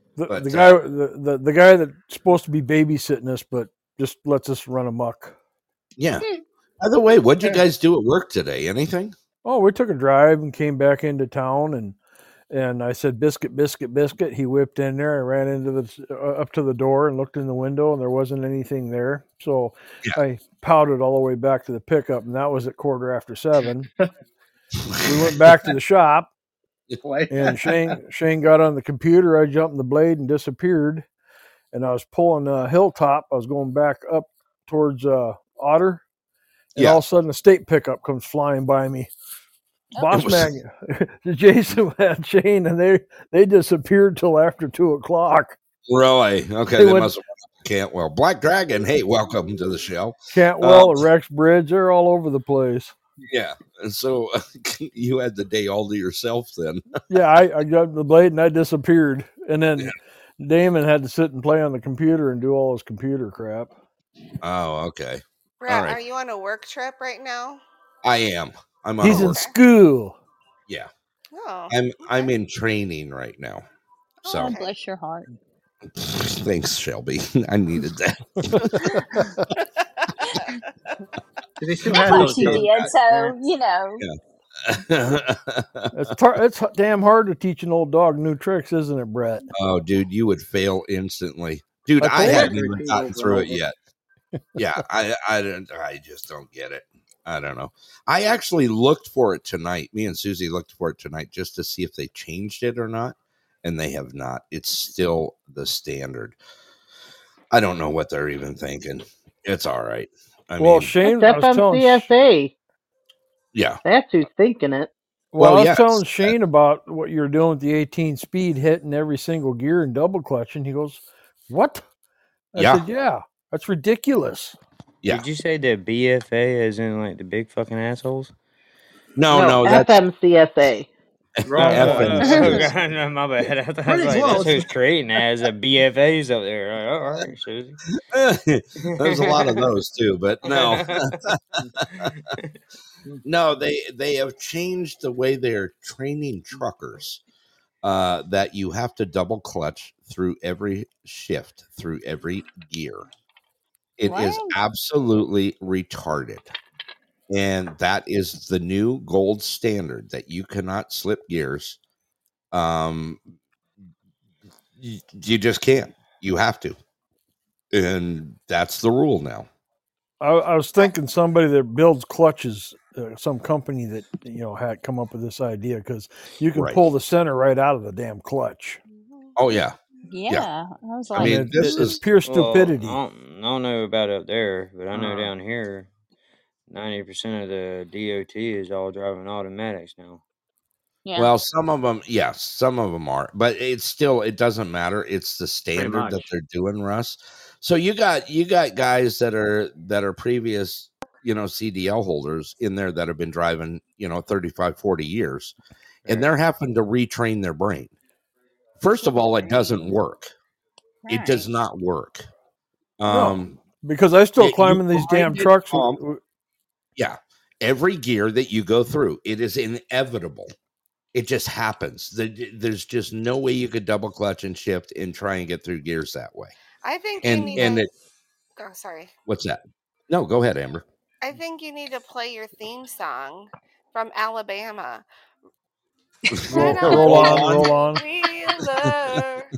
The guy that's supposed to be babysitting us, but just lets us run amok. Yeah. By the way, what'd you guys do at work today? Anything? Oh, we took a drive and came back into town, and I said, biscuit, biscuit, biscuit. He whipped in there. I ran into up to the door and looked in the window, and there wasn't anything there. So I pouted all the way back to the pickup, and that was at 7:15. We went back to the shop. And Shane got on the computer. I jumped in the blade and disappeared. And I was pulling Hilltop. I was going back up towards Otter. And all of a sudden, a state pickup comes flying by me. Boss man, Jason and Shane, and they disappeared till after 2:00. Really? Okay, they must have Cantwell. Black Dragon, hey, welcome to the show. Cantwell, Rex Bridge, they're all over the place. Yeah, and so you had the day all to yourself then. Yeah, I got the blade and I disappeared. And then Damon had to sit and play on the computer and do all his computer crap. Oh, okay. Brett, are you on a work trip right now? I am. He's in school. Yeah. Oh. I'm in training right now. So oh, bless your heart. Thanks, Shelby. I needed that. So you know. Yeah. It's damn hard to teach an old dog new tricks, isn't it, Brett? Oh, dude, you would fail instantly. Dude, I haven't even gotten through it yet. Yeah, I just don't get it. I don't know. I actually looked for it tonight. Me and Susie looked for it tonight just to see if they changed it or not, and they have not. It's still the standard. I don't know what they're even thinking. It's all right. I mean, Shane, that's FMCSA. Yeah, that's who's thinking it. Well, I was telling Shane about what you're doing with the 18 speed, hitting every single gear and double clutching. He goes, "What?" I said, "Yeah, that's ridiculous." Yeah. Did you say the BFA as in like the big fucking assholes? No, that's FMCSA. FMCSA. No, my bad. I thought that's who's creating that as a BFAs up there. All right, Susie. There's a lot of those too, but no. No, they have changed the way they're training truckers. That you have to double clutch through every shift, through every gear. It is absolutely retarded. And that is the new gold standard, that you cannot slip gears. You just can't. You have to. And that's the rule now. I was thinking somebody that builds clutches, some company that had come up with this idea, because you can pull the center right out of the damn clutch. Oh yeah. Yeah. I was like, I mean, this is pure stupidity. I don't know about up there, but I know down here, 90% of the DOT is all driving automatics now. Yeah. Well, some of them, yes, some of them are, but it doesn't matter. It's the standard that they're doing, Russ. So you got guys that are previous, CDL holders in there that have been driving, 35, 40 years, and they're having to retrain their brain. First of all, it doesn't work. It does not work. No, because I still climb in these damn trucks. Yeah. Every gear that you go through, it is inevitable. It just happens. There's just no way you could double clutch and shift and try and get through gears that way. I think oh, sorry. What's that? No, go ahead, Amber. I think you need to play your theme song from Alabama. Roll on. Wheeler,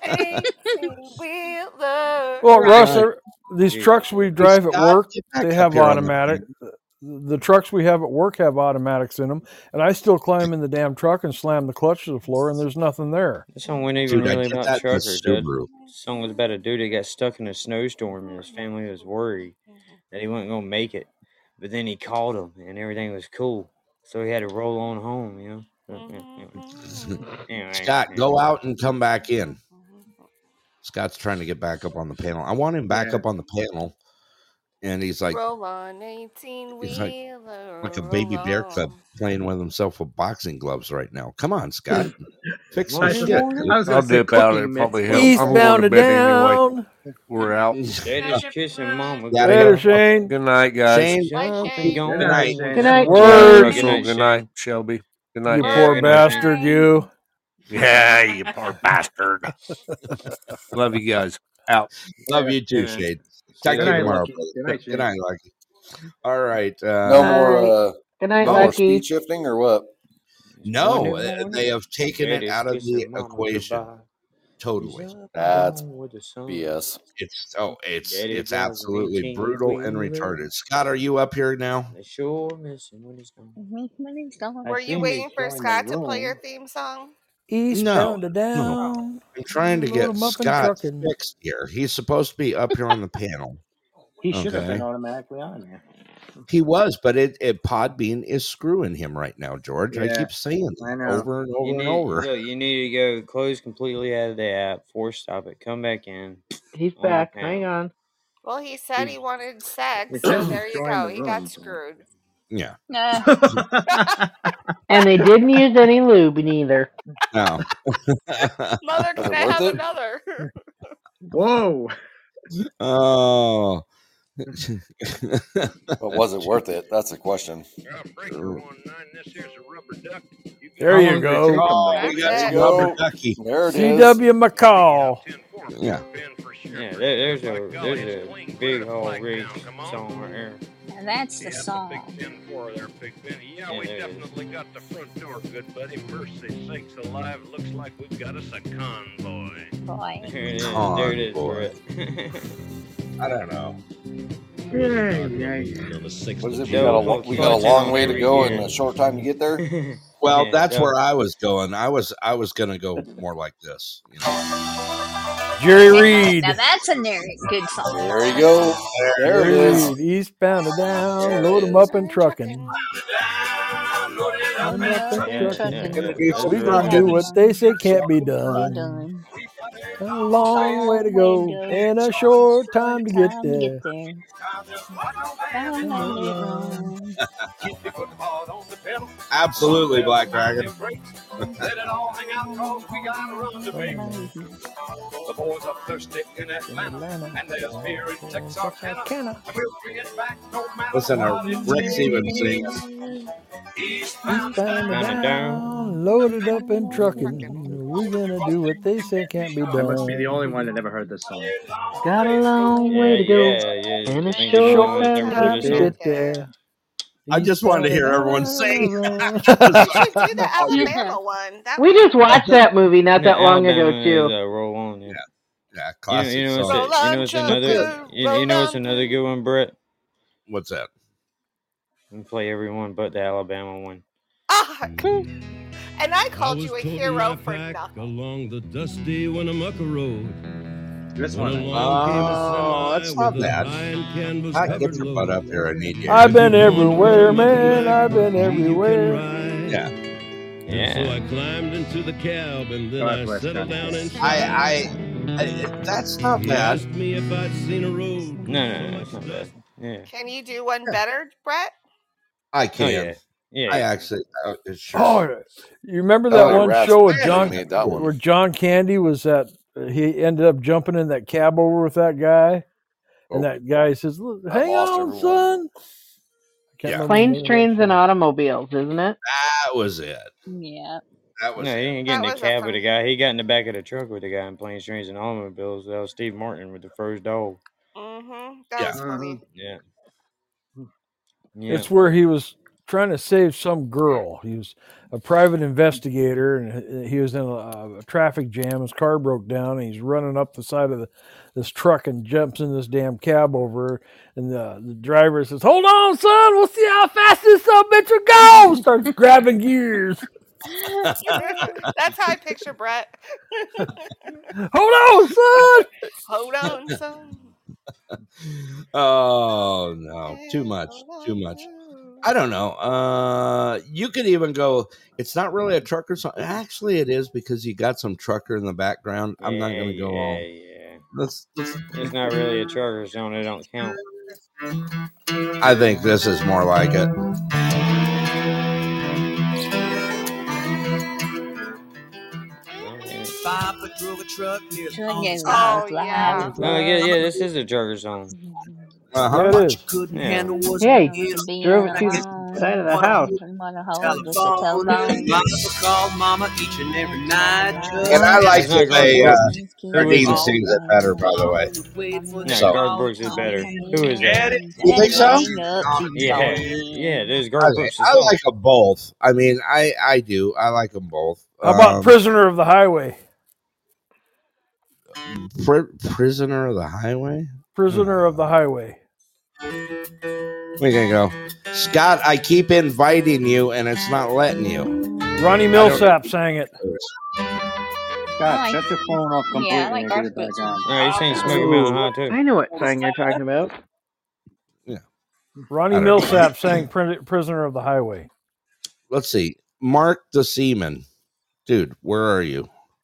18-wheeler. Well, Russ, these trucks we drive at work, they have automatic. The trucks we have at work have automatics in them, and I still climb in the damn truck and slam the clutch to the floor, and there's nothing there. This song wasn't even really about truckers, dude. This song was about a dude that got stuck in a snowstorm, and his family was worried that he wasn't going to make it. But then he called him, and everything was cool. So he had to roll on home, Scott, go out and come back in. Scott's trying to get back up on the panel. I want him back up on the panel. And he's like, roll on 18-wheeler, like a baby bear cub playing with himself with boxing gloves right now. Come on, Scott. Fix some shit. I'll dip out. It probably helps. Eastbound and down. Anyway. We're out. Daddy's kissing mom. Later, Shane. Good night, guys. Shane. Good night. Good night. Russell. Good night, Shelby. Good night. You poor bastard, you. Yeah, you poor bastard. Love you guys. Out. Love you too, Shane. Talk to you tomorrow. Good night, Lucky. All right. No more. Good night, no Lucky. more speed shifting or what? No, they have taken it out of the equation. Totally. That's BS. It's absolutely brutal and retarded. Scott, are you up here now? Were you waiting for Scott to play your theme song? Eastbound to down. No. I'm trying to get Scott fixed here. He's supposed to be up here on the panel. He should have been automatically on there. He was, but Podbean is screwing him right now, George. I keep saying that over and over and over. Look, you need to go close completely out of the app, force stop it, come back in. He's back. Hang on. Well, he said he wanted sex, so there you go. He got screwed. Yeah. And they didn't use any lube neither. No. Mother, can I have another? Whoa. Oh. But was it worth it? That's the question. There you go. Oh, we got some rubber ducky. There it is. C.W. McCall. Yeah. Yeah, there's a big whole rig song right here. And that's the song. Yeah, we definitely got the front door, good buddy. Mercy sakes alive. Looks like we've got us a convoy. Boy. There it is. There it is, Brett. I don't know. What is it? We got a long way to go and a short time to get there. Well, that's where I was going. I was going to go more like this. Jerry Reed. Now that's a good song. There you go. There it is. Eastbound and down. Load them up in trucking. We gonna do what they say can't be done. A long way to go and a short time to get there. Absolutely, Black Dragon. Let it all hang out, cause we gotta run to big. The boys are thirsty in Atlanta, and there's beer in Texarkana, and we'll bring it back no matter Listen what to it Rick Stevens sing. Eastbound, down, loaded up in trucking. We're gonna do what they say can't be done. I must be the only one that never heard this song. Got a long way to go and a short time to get there. I just wanted to hear everyone sing. You should do the Alabama one. We just watched that movie not that long ago too. Roll On. Yeah, classic You know song. what's another good one, Brett? What's that? We play everyone but the Alabama one. And I called you a hero for nothing. Along the dusty Winnemucca Road. This one. Oh, that's not bad. Get your butt up here. I need you. I've been everywhere, man. I've been everywhere. Yeah. Yeah. So I climbed into the cab and then I settled down and that's not bad. asked me if I'd seen a road. No, it's not bad. Yeah. Can you do one better, Brett? I can. Oh, yeah. I actually. Sure. Oh, you remember that one show with where John Candy was at? He ended up jumping in that cab over with that guy, and that guy says, "Look, hang on, son." Planes, Trains, and Automobiles, isn't it? That was it. Yeah. That was. No, he didn't get in the cab with the guy. He got in the back of the truck with the guy in Planes, Trains, and Automobiles. That was Steve Martin with the first dog. That was funny. Yeah. It's where he was trying to save some girl. He was a private investigator, and he was in a traffic jam. His car broke down, and he's running up the side of this truck and jumps in this damn cab over her. And the driver says, "Hold on, son. We'll see how fast this bitch will go." Starts grabbing gears. That's how I picture Brett. Hold on, son. Hold on, son. Oh no, too much. I don't know. You could even go. It's not really a trucker song. Actually, it is because you got some trucker in the background. I'm not going to go all. Let's. It's not really a trucker song. It don't count. I think this is more like it. Papa drove a truck near this is a trucker song. It is. Yeah, he drove it to the side of the house. Called Mama each and every night. And I like the way Dean sings it better, by the way. No, Garth Brooks is better. Who is that? You think so? Yeah, there's Garth Brooks. I like them both. I mean, I do. I like them both. How about Prisoner of the Highway? Prisoner of the Highway? Prisoner of the Highway. We're going to go. Scott, I keep inviting you, and it's not letting you. Ronnie Millsap sang it. Scott, shut your phone off completely. Yeah, I like Garth Brooks. No, you're saying Smoky Mountain High, too. I know what song you're talking about. Yeah. Ronnie Millsap sang Prisoner of the Highway. Let's see. Mark the Seaman. Dude, where are you?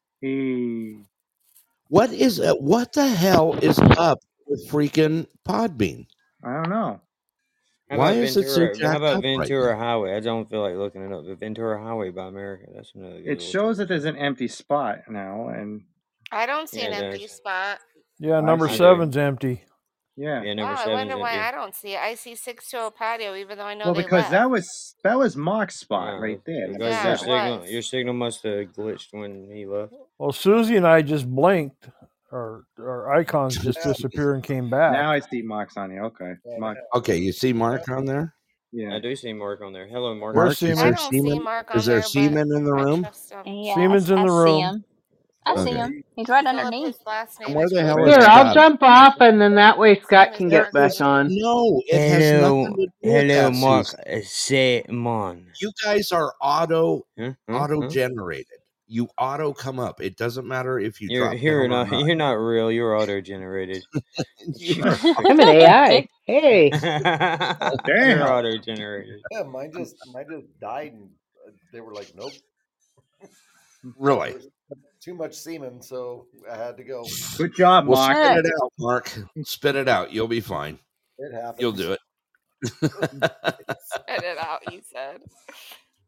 What the hell is up with freaking Podbean? I don't know. Why is it so jacked How about up Ventura right now? Highway? I don't feel like looking it up. The Ventura Highway by America. That's another good It shows that there's an empty spot now, and I don't see an empty spot. Yeah, number 7's empty. Yeah. Number 7's I wonder empty. why I don't see it. I see 620 patio, even though I know well, they because left. that was Mark's spot right there. Your signal must have glitched when he left. Well, Susie and I just blinked. Our icons just disappeared and came back. Now I see Mark's on here. Okay. Mark. Okay, you see Mark on there? Yeah, I do see Mark on there. Hello, Mark. Where's Seaman? Is there Seaman in the room? Yeah, Seaman's in the room. I see him. He's right underneath. Where the hell is Here, I'll Scott? jump off, and then that way Scott can get back on. No, it has nothing to do with that, Mark. Susan. Say on. You guys are auto generated. You auto come up. It doesn't matter if you drop you're not real. You're auto generated. I'm an AI. Hey. You're auto generated. Yeah, mine just died, and they were like, nope. Really? Too much semen, so I had to go. Good job, Well, Mark. spit it out, Mark. Spit it out. You'll be fine. It happens. You'll do it. Spit it out, he said.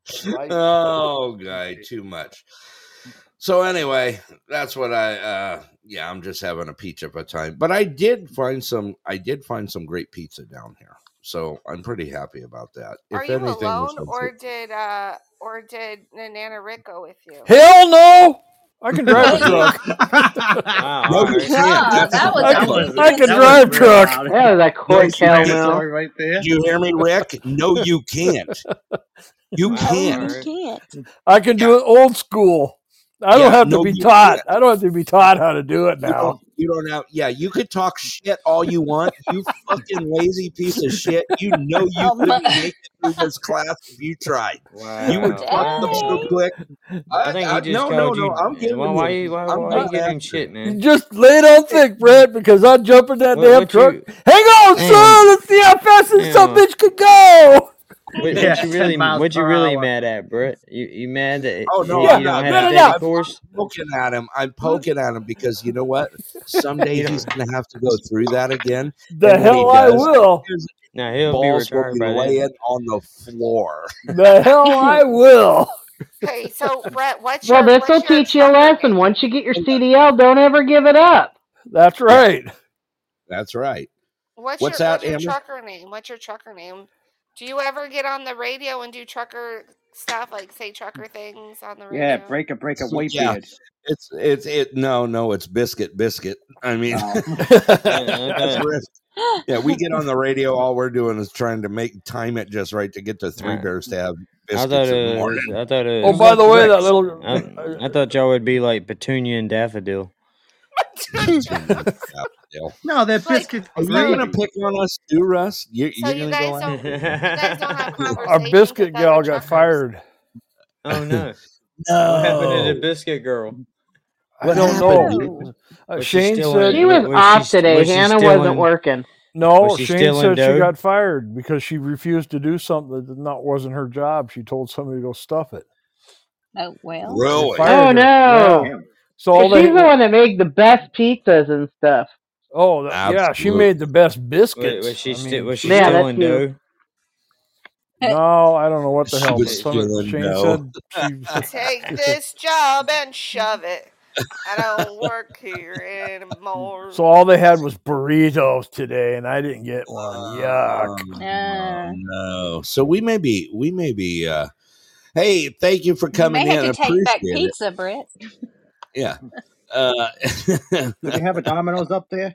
Oh, guy, too much. So anyway, that's what I'm just having a peach of a time. But I did find some great pizza down here. So I'm pretty happy about that. Are you alone, or did Nana Rick go with you? Hell no! I can drive a truck. Wow, no, you can't. I can drive truck. That was a quick hell right there. Did you hear me, Rick? No, you can't. You can't. I can do it old school. I don't have to be taught. I don't have to be taught how to do it now. You don't have. Yeah, you could talk shit all you want. You fucking lazy piece of shit. You know you couldn't make it through this class if you tried. Wow. You would fuck them so quick. I think he just called you. I'm giving why are you giving shit, man? Just lay it on thick, Brett, because I'll jump in that damn truck. Hang on, son. Let's see how fast this some bitch could go. What you really mad at, Brett? You mad that you don't have a course? I'm poking at him because you know what? Someday he's gonna have to go through that again. The hell I will. Now he'll be retired by laying on the floor. The hell I will. Okay, so Brett, this will teach you a lesson. Once you get your CDL, don't ever give it up. That's right. That's right. What's your trucker name? What's your trucker name? Do you ever get on the radio and do trucker stuff, like say trucker things on the radio? Yeah, break a white beard. It's biscuit. I mean, yeah, we get on the radio. All we're doing is trying to time it just right to get the Three Bears to have biscuits in the morning. I thought it was, by the way, that little. I thought y'all would be like Petunia and Daffodil. No, that biscuit. Are you gonna pick on us, do Russ? You guys don't have conversations. Our biscuit gal got fired. Oh no! What happened to the biscuit girl? I don't know. Shane said she was off today. Hannah wasn't working. No, Shane said she got fired because she refused to do something that wasn't her job. She told somebody to go stuff it. Oh well. Really? Oh no! Yeah. So she's the one that made the best pizzas and stuff. Oh, yeah, she made the best biscuits. Was she stealing dough? No, I don't know what the hell. Shane said, take this job and shove it. I don't work here anymore. So all they had was burritos today, and I didn't get one. Yuck. No. So we may be. Hey, thank you for coming in. You may have to take back pizza, Brett. Yeah. Do they have a Domino's up there?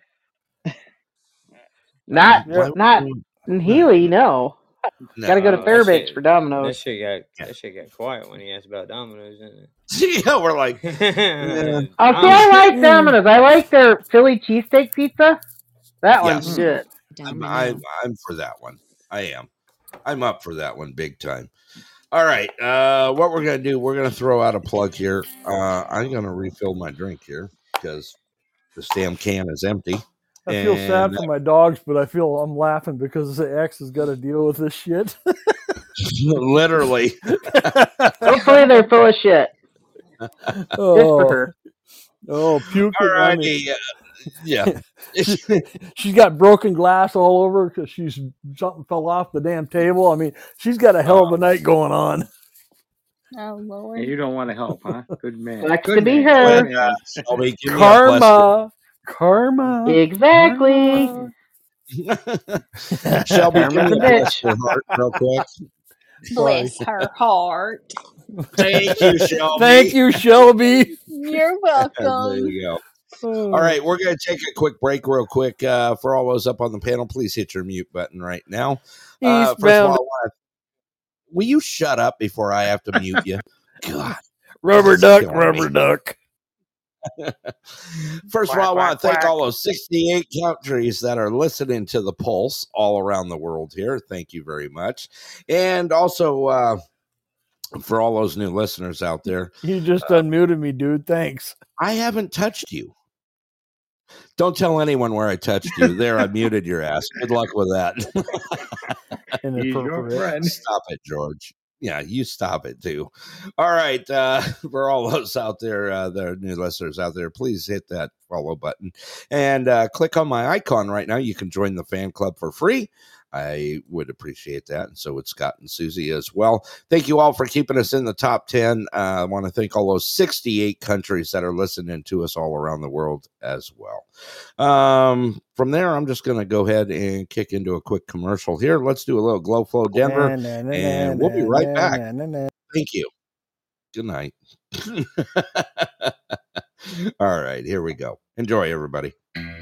Not in Healy, no. Gotta go to Fairbanks for Domino's. That shit got quiet when he asked about Domino's, didn't it? Yeah, we're like, I like Domino's. I like their Philly cheesesteak pizza. That one's good. I'm for that one. I am. I'm up for that one big time. All right. What we're going to do, we're going to throw out a plug here. I'm going to refill my drink here because this damn can is empty. I feel sad for my dogs, but I'm laughing because the ex has got to deal with this shit. Literally. Hopefully they're full of shit. Good for her. Oh, puke. All righty. Yeah. She's got broken glass all over because something fell off the damn table. I mean, she's got a hell of a night going on. Oh Lord! Yeah, you don't want to help, huh? Good man. Likes to be her. Karma. Exactly. Shelby, bless her heart real quick. Bless her heart. Thank you, Shelby. Thank you, Shelby. You're welcome. There you go. All right, we're going to take a quick break real quick. For all those up on the panel, please hit your mute button right now. First of all, will you shut up before I have to mute you? God. Rubber duck. First of all, I want to thank all those 68 countries that are listening to the Pulse all around the world here. Thank you very much. And also for all those new listeners out there. You just unmuted me, dude. Thanks. I haven't touched you. Don't tell anyone where I touched you. There, I muted your ass. Good luck with that. Stop it, George. Yeah, you stop it too. All right. For all those out there, that are new listeners out there, please hit that follow button and click on my icon right now. You can join the fan club for free. I would appreciate that. And so would Scott and Susie as well. Thank you all for keeping us in the top 10. I want to thank all those 68 countries that are listening to us all around the world as well. From there, I'm just going to go ahead and kick into a quick commercial here. Let's do a little Glow Flow Denver, and we'll be right back. Thank you. Good night. All right, here we go. Enjoy, everybody.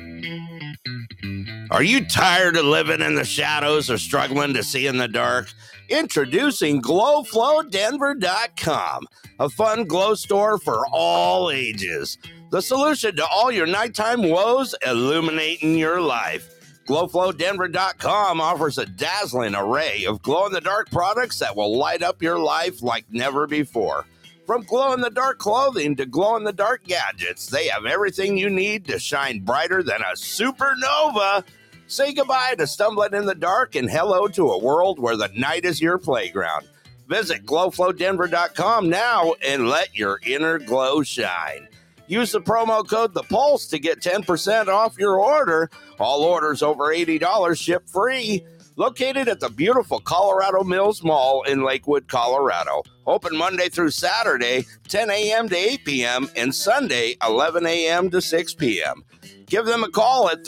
Are you tired of living in the shadows or struggling to see in the dark? Introducing GlowFlowDenver.com, a fun glow store for all ages. The solution to all your nighttime woes, illuminating your life. GlowFlowDenver.com offers a dazzling array of glow-in-the-dark products that will light up your life like never before. From glow-in-the-dark clothing to glow-in-the-dark gadgets, they have everything you need to shine brighter than a supernova. Say goodbye to stumbling in the dark and hello to a world where the night is your playground. Visit GlowFlowDenver.com now and let your inner glow shine. Use the promo code ThePulse to get 10% off your order. All orders over $80 ship free. Located at the beautiful Colorado Mills Mall in Lakewood, Colorado. Open Monday through Saturday, 10 a.m. to 8 p.m. and Sunday, 11 a.m. to 6 p.m. Give them a call at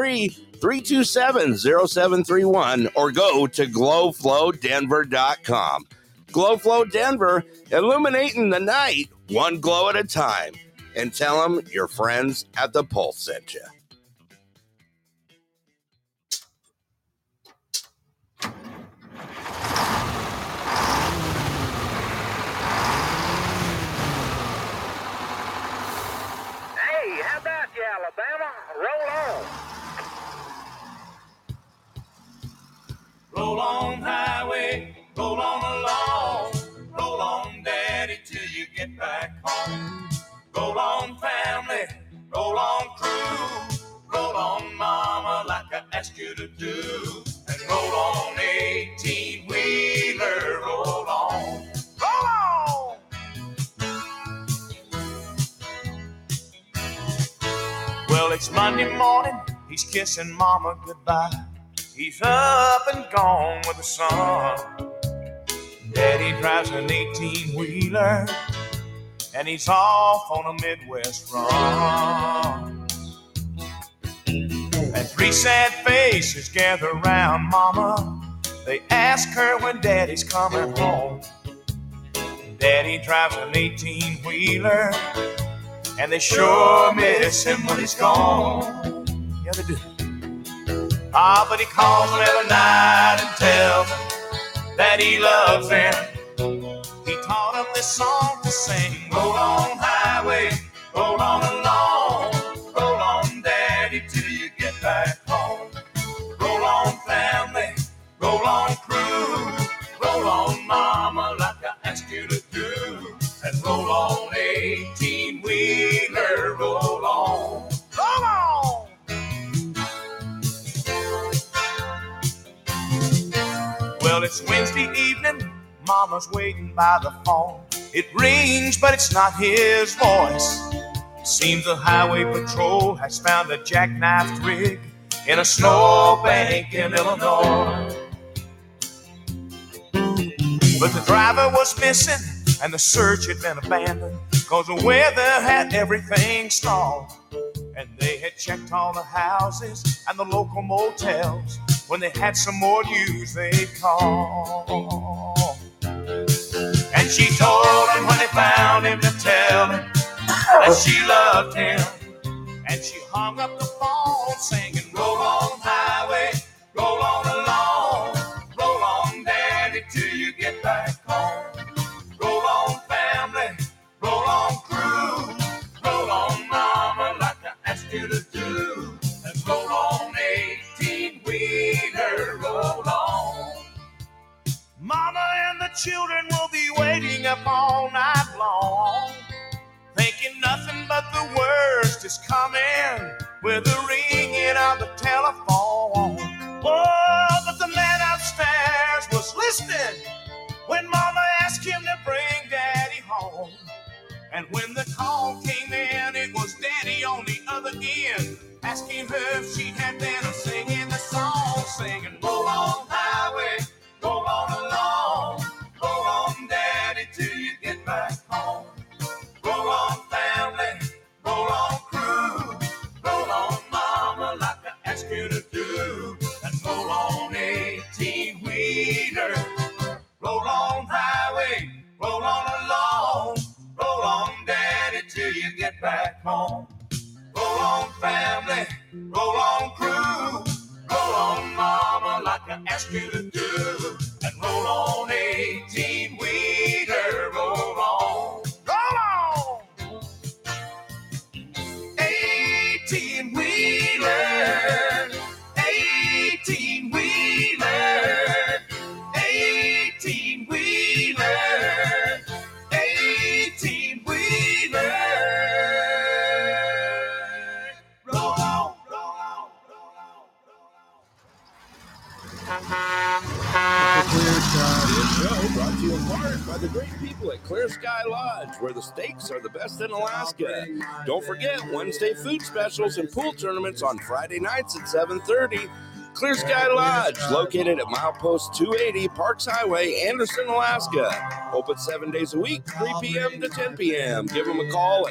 303-327-0731 or go to GlowFlowDenver.com. GlowFlow Denver, illuminating the night one glow at a time. And tell them your friends at The Pulse sent you. Alabama, roll on. Roll on, highway, roll on along. Roll on, daddy, till you get back home. Roll on, family, roll on, crew. Roll on, mama, like I asked you to do. And roll on, 18-wheeler, roll on. Roll on! Well, it's Monday morning, he's kissing mama goodbye. He's up and gone with the sun. Daddy drives an 18-wheeler, and he's off on a Midwest run. And three sad faces gather around mama. They ask her when daddy's coming home. Daddy drives an 18-wheeler, and they sure miss him when he's gone. Yeah, they do. But he calls them every night and tells them that he loves them. He taught them this song to sing. Roll on, highway, roll on along. Roll on, daddy, till you get back home. Roll on, family, roll on, crew. Roll on, mama, like I asked you to do. And roll on, 18-wheeler, roll on. Roll on! Well, it's Wednesday evening, mama's waiting by the phone. It rings, but it's not his voice. Seems the highway patrol has found a jackknifed rig in a snowbank in Illinois. But the driver was missing, and the search had been abandoned, 'cause the weather had everything stalled. And they had checked all the houses and the local motels. When they had some more news, they'd call. And she told him when they found him to tell him that she loved him. And she hung up the phone singing, roll on, highway, roll on along. Roll on, daddy, till you get back home. Roll on, family, roll on, crew. Roll on, mama, like I asked you to do. And roll on, 18-wheeler, roll on. Mama and the children will be waiting up all night long, thinking nothing but the worst is coming with the ringing of the telephone. Oh, but the man upstairs was listening when mama asked him to bring daddy home. And when the call came in, it was daddy on the other end, asking her if she had been singing the song. singing, roll on highway, roll on along, roll on daddy till you get back home. Roll on family, roll on crew, roll on mama like I asked you to do, and roll on 18-wheeler. Roll on highway, roll on along, roll on daddy till you get back home. Roll on family, roll on crew, roll on mama like I asked you to do, and roll on 18-wheeler, roll on. Roll on! 18-wheeler, 18-wheeler, 18-wheeler, 18-wheeler. Roll on, roll on, roll on, This show brought to you in part by the great people at Clear Sky Lodge, where the steaks are the best in Alaska. Don't forget Wednesday food specials and pool tournaments on Friday nights at 7:30. Clear Sky Lodge, located at milepost 280 Parks Highway, Anderson, Alaska. Open 7 days a week, 3 p.m. to 10 p.m. Give them a call at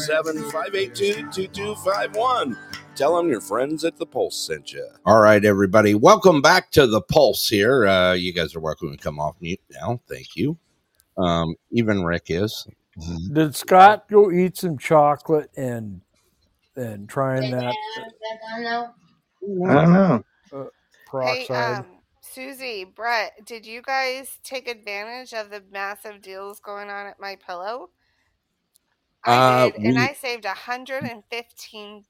907-582-2251. Tell them your friends at The Pulse sent you. All right, everybody. Welcome back to The Pulse here. You guys are welcome to come off mute now. Thank you. Even Rick is. Did Scott go eat some chocolate and trying that? I don't know. Hey, Susie, Brett, did you guys take advantage of the massive deals going on at My Pillow? I did, and I saved $115.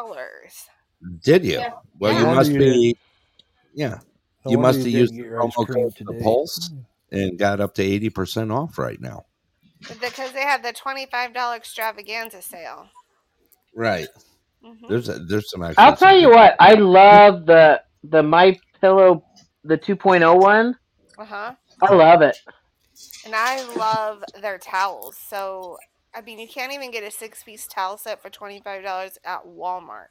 Did you? Yeah. Well, you must be. Yeah, you must have used the promo code The Pulse and got up to 80% off right now. Because they had the $25 extravaganza sale. Right. Mm-hmm. There's some. I'll tell you what. I love the My Pillow, the 2.0 one. Uh-huh. I love it. And I love their towels. So, I mean, you can't even get a 6-piece towel set for $25 at Walmart.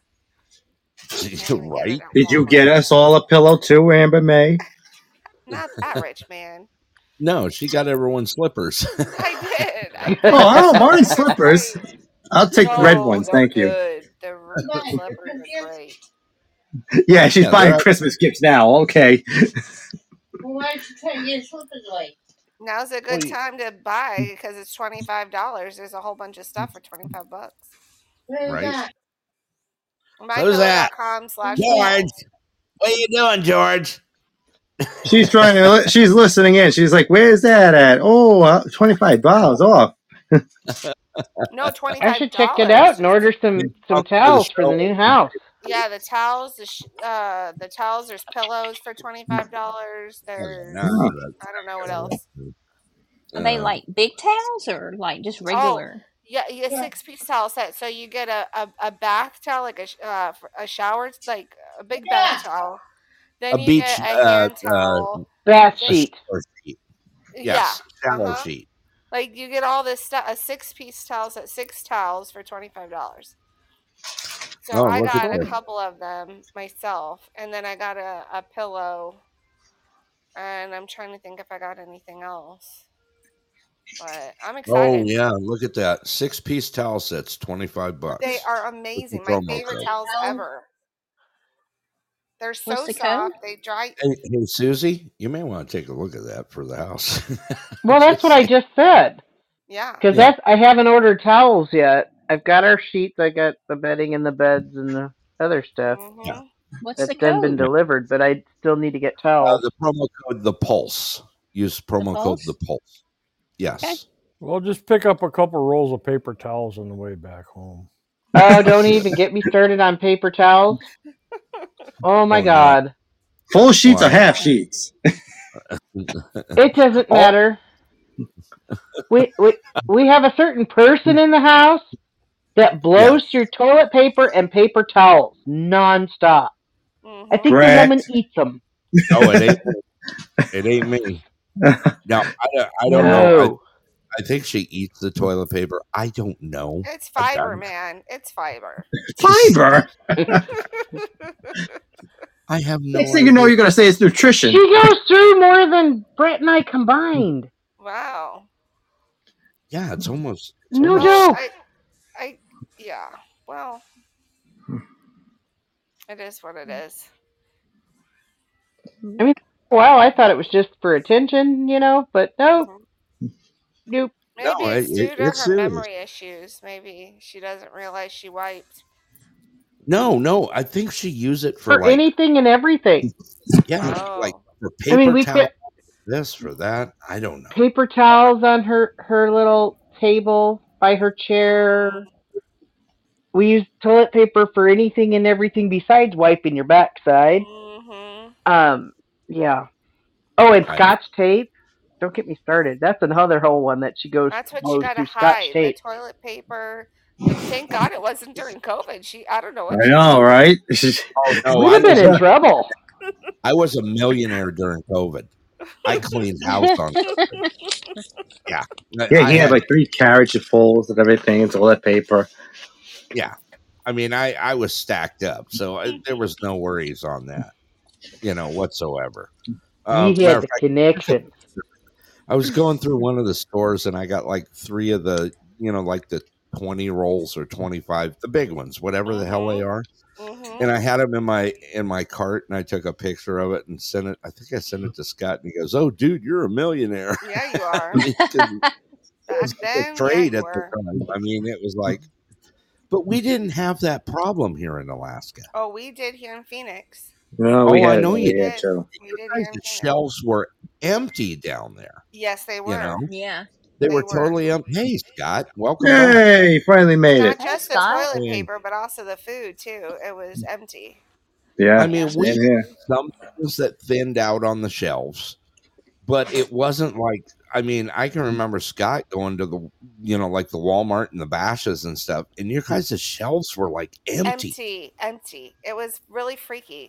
Right? Did you get us all a pillow too, Amber May? Not that rich, man. No, she got everyone slippers. I did. I don't mind slippers. I'll take the red ones, thank you. Good. The slippers are great. Yeah, she's buying Christmas gifts now. Okay. Why don't you try to get slippers away? Now's a good time to buy because it's $25. There's a whole bunch of stuff for $25. Right. Who's that? George. What are you doing, George? She's trying to. She's listening in. She's like, "Where's that at?" Oh, $25 off. No, $25. I should check it out and order some towels for the new house. Yeah, the towels. The towels. There's pillows for $25. There's I don't know what else. Are they like big towels or like just regular? Oh, yeah, 6-piece towel set. So you get a bath towel, like a shower, like a big bath towel. Then you get a hand towel, bath sheet. Yes, shower sheet. Like you get all this stuff. A 6-piece towel set, 6 towels for $25. So I got a couple of them myself, and then I got a pillow, and I'm trying to think if I got anything else. But I'm excited. Oh yeah, look at that 6-piece towel sets, $25. They are amazing. My favorite towels ever. They're so soft. They dry. Hey, Susie, you may want to take a look at that for the house. Well, that's what I just said. Yeah. Because I haven't ordered towels yet. I've got our sheets. I got the bedding and the beds and the other stuff. Mm-hmm. Yeah. What's that's then been delivered, but I still need to get towels. The promo code The Pulse. Use promo code The Pulse. Yes. Okay. Well, just pick up a couple rolls of paper towels on the way back home. Oh, don't even get me started on paper towels. Oh my God. Full sheets or half sheets? It doesn't matter. We have a certain person in the house that blows through toilet paper and paper towels nonstop. Mm-hmm. I think the woman eats them. Oh, it ain't me. No, I don't know. I think she eats the toilet paper. I don't know. It's fiber, man. It's fiber. Fiber? I have no Next thing you know, you're going to say it's nutrition. She goes through more than Brett and I combined. Wow. Yeah, it's almost. No joke. Yeah. Well, it is what it is. I mean, well, I thought it was just for attention, but no. Nope. Maybe it's due to her memory issues. Maybe she doesn't realize she wiped. No. I think she used it for anything and everything. Yeah, like for paper towels, this, for that. I don't know. Paper towels on her little table by her chair. We use toilet paper for anything and everything besides wiping your backside. Mm-hmm. Yeah. Oh, and Scotch tape. Don't get me started. That's another whole one that she goes. That's what you gotta hide. The toilet paper. Thank God it wasn't during COVID. I don't know. I know, right? We'd have been in trouble. I was a millionaire during COVID. I cleaned house on purpose. Yeah. Yeah, he had like 3 carriages full of everything and toilet paper. Yeah. I mean, I was stacked up, so there was no worries on that, whatsoever. He had the connection. I was going through one of the stores and I got like 3 of the, like the 20 rolls or 25, the big ones, whatever the hell they are. Mm-hmm. And I had them in my cart, and I took a picture of it and sent it. I think I sent it to Scott, and he goes, "Oh, dude, you're a millionaire." Yeah, you are. Back then, trade at the time. I mean, it was like, but we didn't have that problem here in Alaska. Oh, we did here in Phoenix. No, I know you did. The shelves were empty down there. Yes, they were. Yeah. They were totally empty. Hey, Scott, welcome. Hey, finally made it. Not just the toilet paper, but also the food too. It was empty. Yeah, I mean, we had some things that thinned out on the shelves, but it wasn't like. I mean, I can remember Scott going to the, like the Walmart and the Bashes and stuff, and your guys' shelves were like empty. Empty. It was really freaky.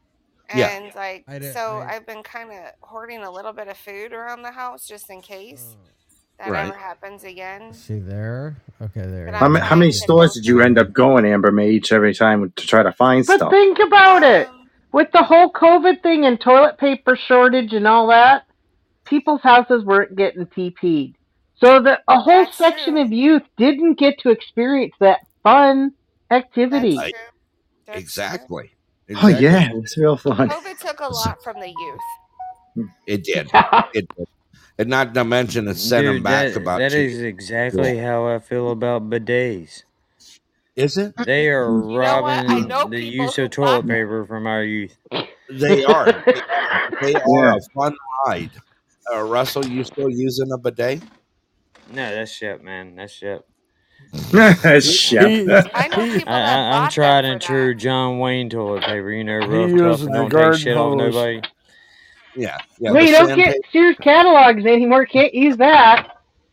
And I've been kind of hoarding a little bit of food around the house just in case that ever happens again. See there? Okay, there. How many stores did you end up going, Amber Mage, every time to try to find stuff? But think about it. With the whole COVID thing and toilet paper shortage and all that, people's houses weren't getting TP'd. So a whole section of youth didn't get to experience that fun activity. That's exactly. Oh, yeah. It was real fun. COVID took a lot from the youth. It did. It did. And not to mention it sent them back about that is exactly how I feel about bidets. Is it? They are robbing the use of toilet paper from our youth. They are. They are a fun ride. Russell, you still using a bidet? No, that's shit, man. That's shit. That's shit. I'm tried and true John Wayne toilet paper. Rough, tough, don't take shit off nobody. Yeah. Well, you don't get Sears catalogs anymore. Can't use that.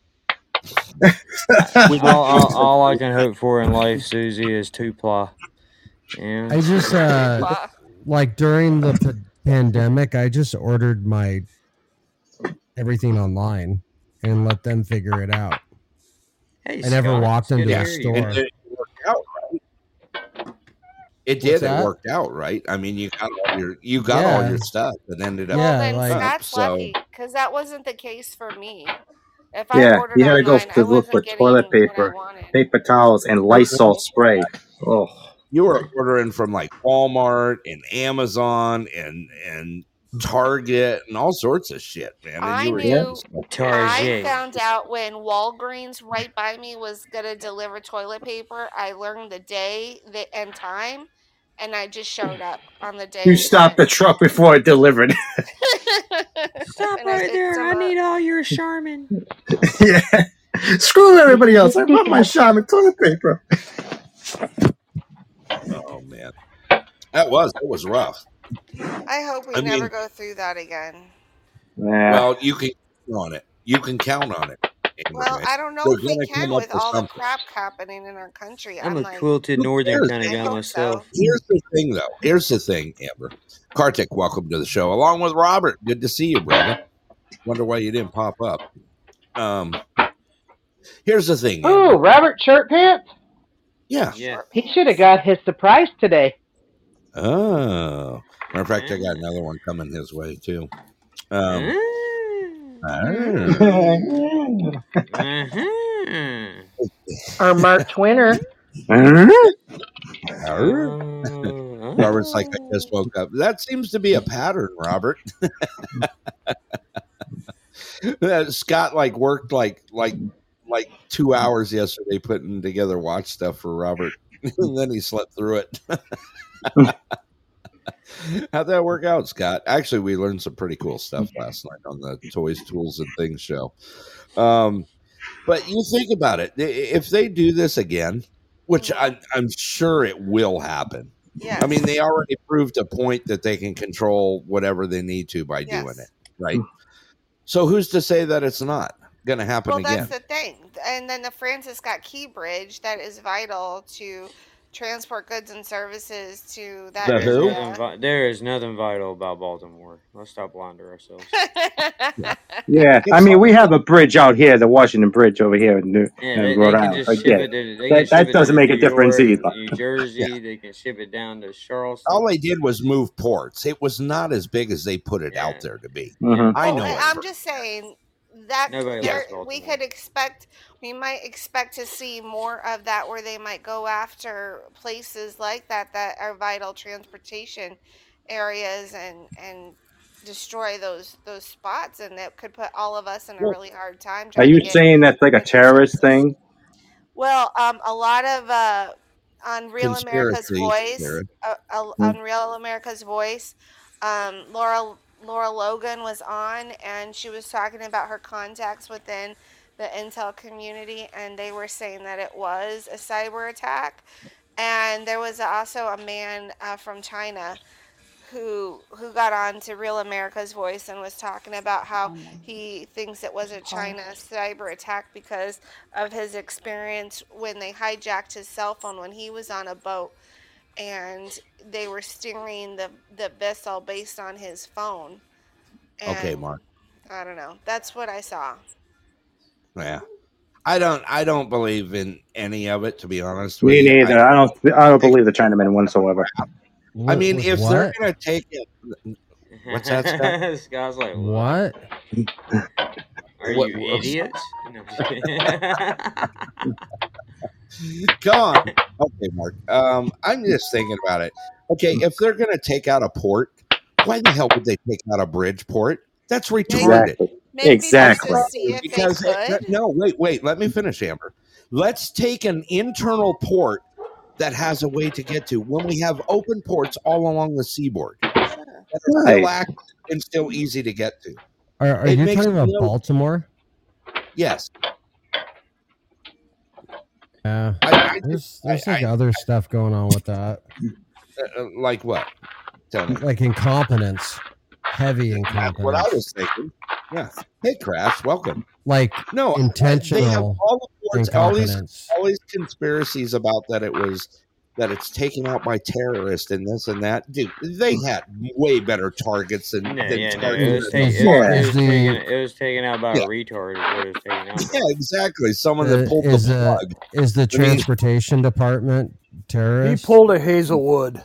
all I can hope for in life, Susie, is 2-ply. Yeah. I just like during the pandemic, I just ordered my everything online and let them figure it out. Hey, I never walked into the store. It worked out, right? It did. It worked out, right? I mean, you got all your stuff and ended up. Well, then Scott's lucky because that wasn't the case for me. If I ordered you had to go to look for toilet paper, paper towels, and Lysol spray. Oh, you were ordering from like Walmart and Amazon and Target and all sorts of shit, man. And I found out when Walgreens right by me was gonna deliver toilet paper. I learned the day and time, and I just showed up on the day. You stopped the truck before it delivered. Stop right there! I need all your Charmin. Yeah, screw everybody else. I want my Charmin toilet paper. Oh man, it was rough. I hope we never go through that again. Well, you can count on it. You can count on it. Well, I don't know if we can with all the crap happening in our country. I'm a quilted northern kind of guy myself. Here's the thing, though. Here's the thing, Amber. Kartik, welcome to the show. Along with Robert. Good to see you, brother. Wonder why you didn't pop up. Here's the thing. Oh, Robert Shirt Pants? Yeah. He should have got his surprise today. Oh. Matter of fact, I got another one coming his way too. Our Mark Twinner. Robert's like, I just woke up. That seems to be a pattern, Robert. Scott worked like 2 hours yesterday putting together watch stuff for Robert, and then he slept through it. How'd that work out, Scott? Actually, we learned some pretty cool stuff last night on the Toys, Tools, and Things show. But you think about it. If they do this again, which I'm sure it will happen. Yes. I mean, they already proved a point that they can control whatever they need to by doing it, right? So who's to say that it's not going to happen again? Well, that's the thing. And then the Francis Scott Key Bridge, that is vital to transport goods and services to that area. There is nothing vital about Baltimore. Let's stop lying to ourselves. Yeah, I mean, we have a bridge out here, the Washington Bridge over here in Rhode Island. That doesn't make a difference either. New Jersey, they can ship it down to Charleston. All they did was move ports. It was not as big as they put it out there to be. Mm-hmm. I know. I'm just saying that we might expect to see more of that, where they might go after places like that are vital transportation areas and destroy those spots, and that could put all of us in a really hard time. Are you saying that's like a terrorist thing? Well, a lot of on Real America's Voice, on Real America's Voice, Laura Logan was on, and she was talking about her contacts within the intel community, and they were saying that it was a cyber attack. And there was also a man from China who got on to Real America's Voice and was talking about how he thinks it was a China cyber attack because of his experience when they hijacked his cell phone when he was on a boat, and they were steering the vessel based on his phone. And okay, Mark. I don't know. That's what I saw. Yeah. I don't believe in any of it, to be honest. Me neither. I don't believe the Chinamen whatsoever. I mean, if they're going to take it, what's that, Scott? Scott's like, what? Are you idiots? No. Come on. Okay, Mark. I'm just thinking about it. Okay, if they're going to take out a port, why the hell would they take out a bridge port? That's retarded. Exactly. Because no, wait. Let me finish, Amber. Let's take an internal port that has a way to get to when we have open ports all along the seaboard that are still active and still easy to get to. Are you talking about Baltimore? Yes. Yeah. There's like other stuff going on with that. Like what? Tell me. Like incompetence. Heavy incompetence. That's what I was thinking. Yeah. Hey, Crash, welcome. Like intentional. They have all these conspiracies about that it's taken out by terrorists and this and that. Dude, they had way better targets than targets. It was taken out by a retard. Is what it was taken out. Yeah, exactly. Someone that pulled the plug. Is the transportation department terrorist? He pulled a Hazelwood.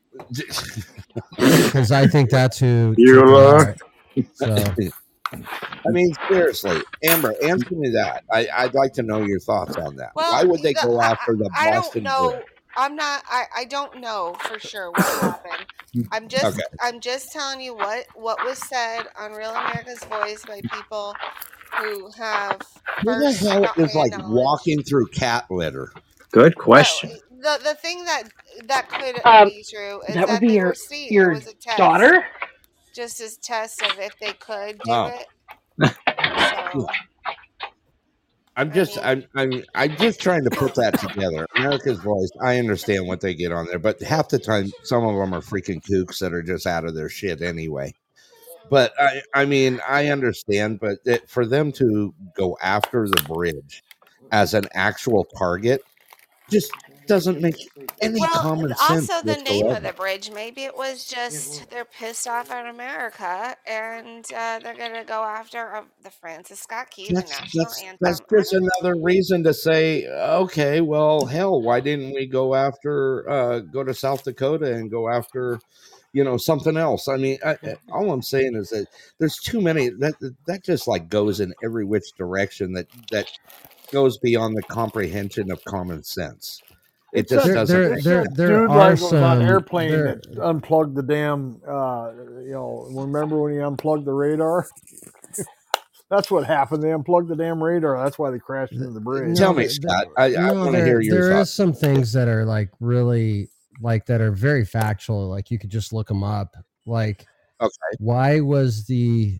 Because I think that's who you are. So. I mean, seriously, Amber, answer me that. I'd like to know your thoughts on that. Well, why would they go after the Boston Bridge? I don't know for sure what happened. I'm just telling you what was said on Real America's Voice by people who have. Who the hell is like walking through cat litter? Good question. No, the thing that could be true is that would be they your were seeing it was a test, daughter. just as tests of if they could do it. So, I'm just trying to put that together. America's Voice, I understand what they get on there, but half the time some of them are freaking kooks that are just out of their shit anyway. But I mean, I understand, but for them to go after the bridge as an actual target just doesn't make any common sense. Also, the name of the bridge, maybe it was just they're pissed off at America and they're going to go after the Francis Scott Key, the national anthem. That's just another reason to say, okay, well, hell, why didn't we go to South Dakota and go after, something else. I mean, all I'm saying is that there's too many that just like goes in every which direction that goes beyond the comprehension of common sense. It just doesn't. There are some on airplane that unplugged the damn. Remember when he unplugged the radar? That's what happened. They unplugged the damn radar. That's why they crashed into the bridge. Tell me, Scott. I want to hear your thoughts. There is some things that are like really like that are very factual. Like you could just look them up. Like, why was the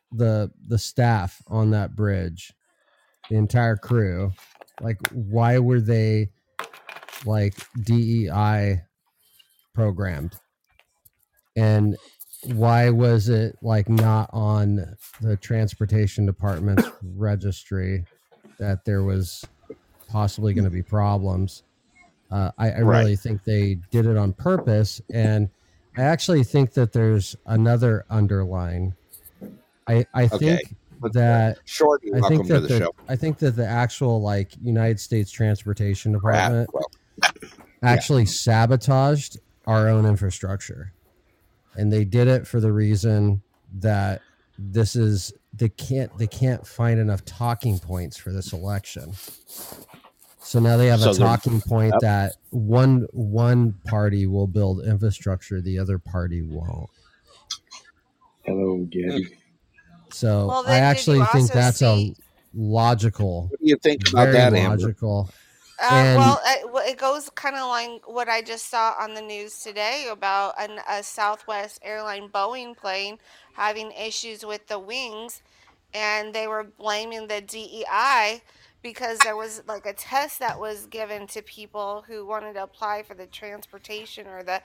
staff on that bridge, the entire crew, like why were they like DEI programmed? And why was it like not on the transportation department's registry that there was possibly going to be problems? I really think they did it on purpose. And I actually think that there's another underline. I think that the actual like United States Transportation Department actually sabotaged our own infrastructure. And they did it for the reason that they can't find enough talking points for this election. So now they have a talking point that one party will build infrastructure, the other party won't. Hello, Gabby. So I actually think that's a logical. What do you think about that, logical? It goes kind of like what I just saw on the news today about a Southwest airline Boeing plane having issues with the wings, and they were blaming the DEI because there was like a test that was given to people who wanted to apply for the transportation or the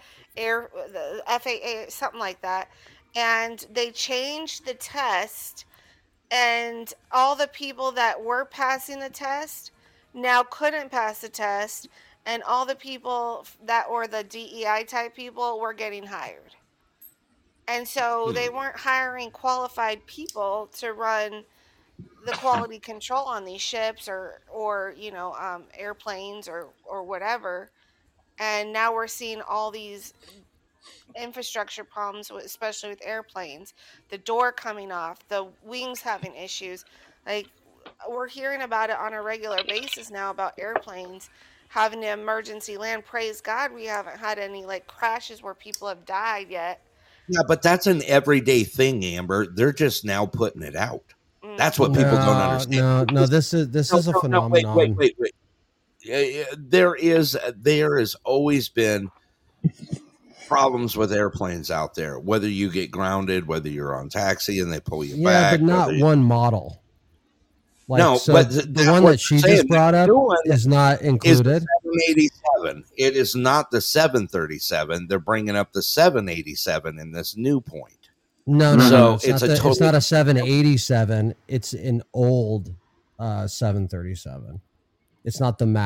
FAA, something like that, and they changed the test, and all the people that were passing the test now couldn't pass the test, and all the people that were the DEI type people were getting hired. And so they weren't hiring qualified people to run the quality control on these ships or airplanes or whatever. And now we're seeing all these infrastructure problems, especially with airplanes, the door coming off, the wings having issues. Like, we're hearing about it on a regular basis now about airplanes having to emergency land. Praise God, we haven't had any like crashes where people have died yet. Yeah, but that's an everyday thing, Amber. They're just now putting it out. That's what people don't understand. No, this is a phenomenon. Wait. There has always been problems with airplanes out there. Whether you get grounded, whether you're on taxi and they pull you back. Yeah, but not one model. Like, no, so but the one that she just brought up is not included. 787. It is not the 737. They're bringing up the 787 in this new point. No. It's not a 787. It's an old 737. It's not the MAX.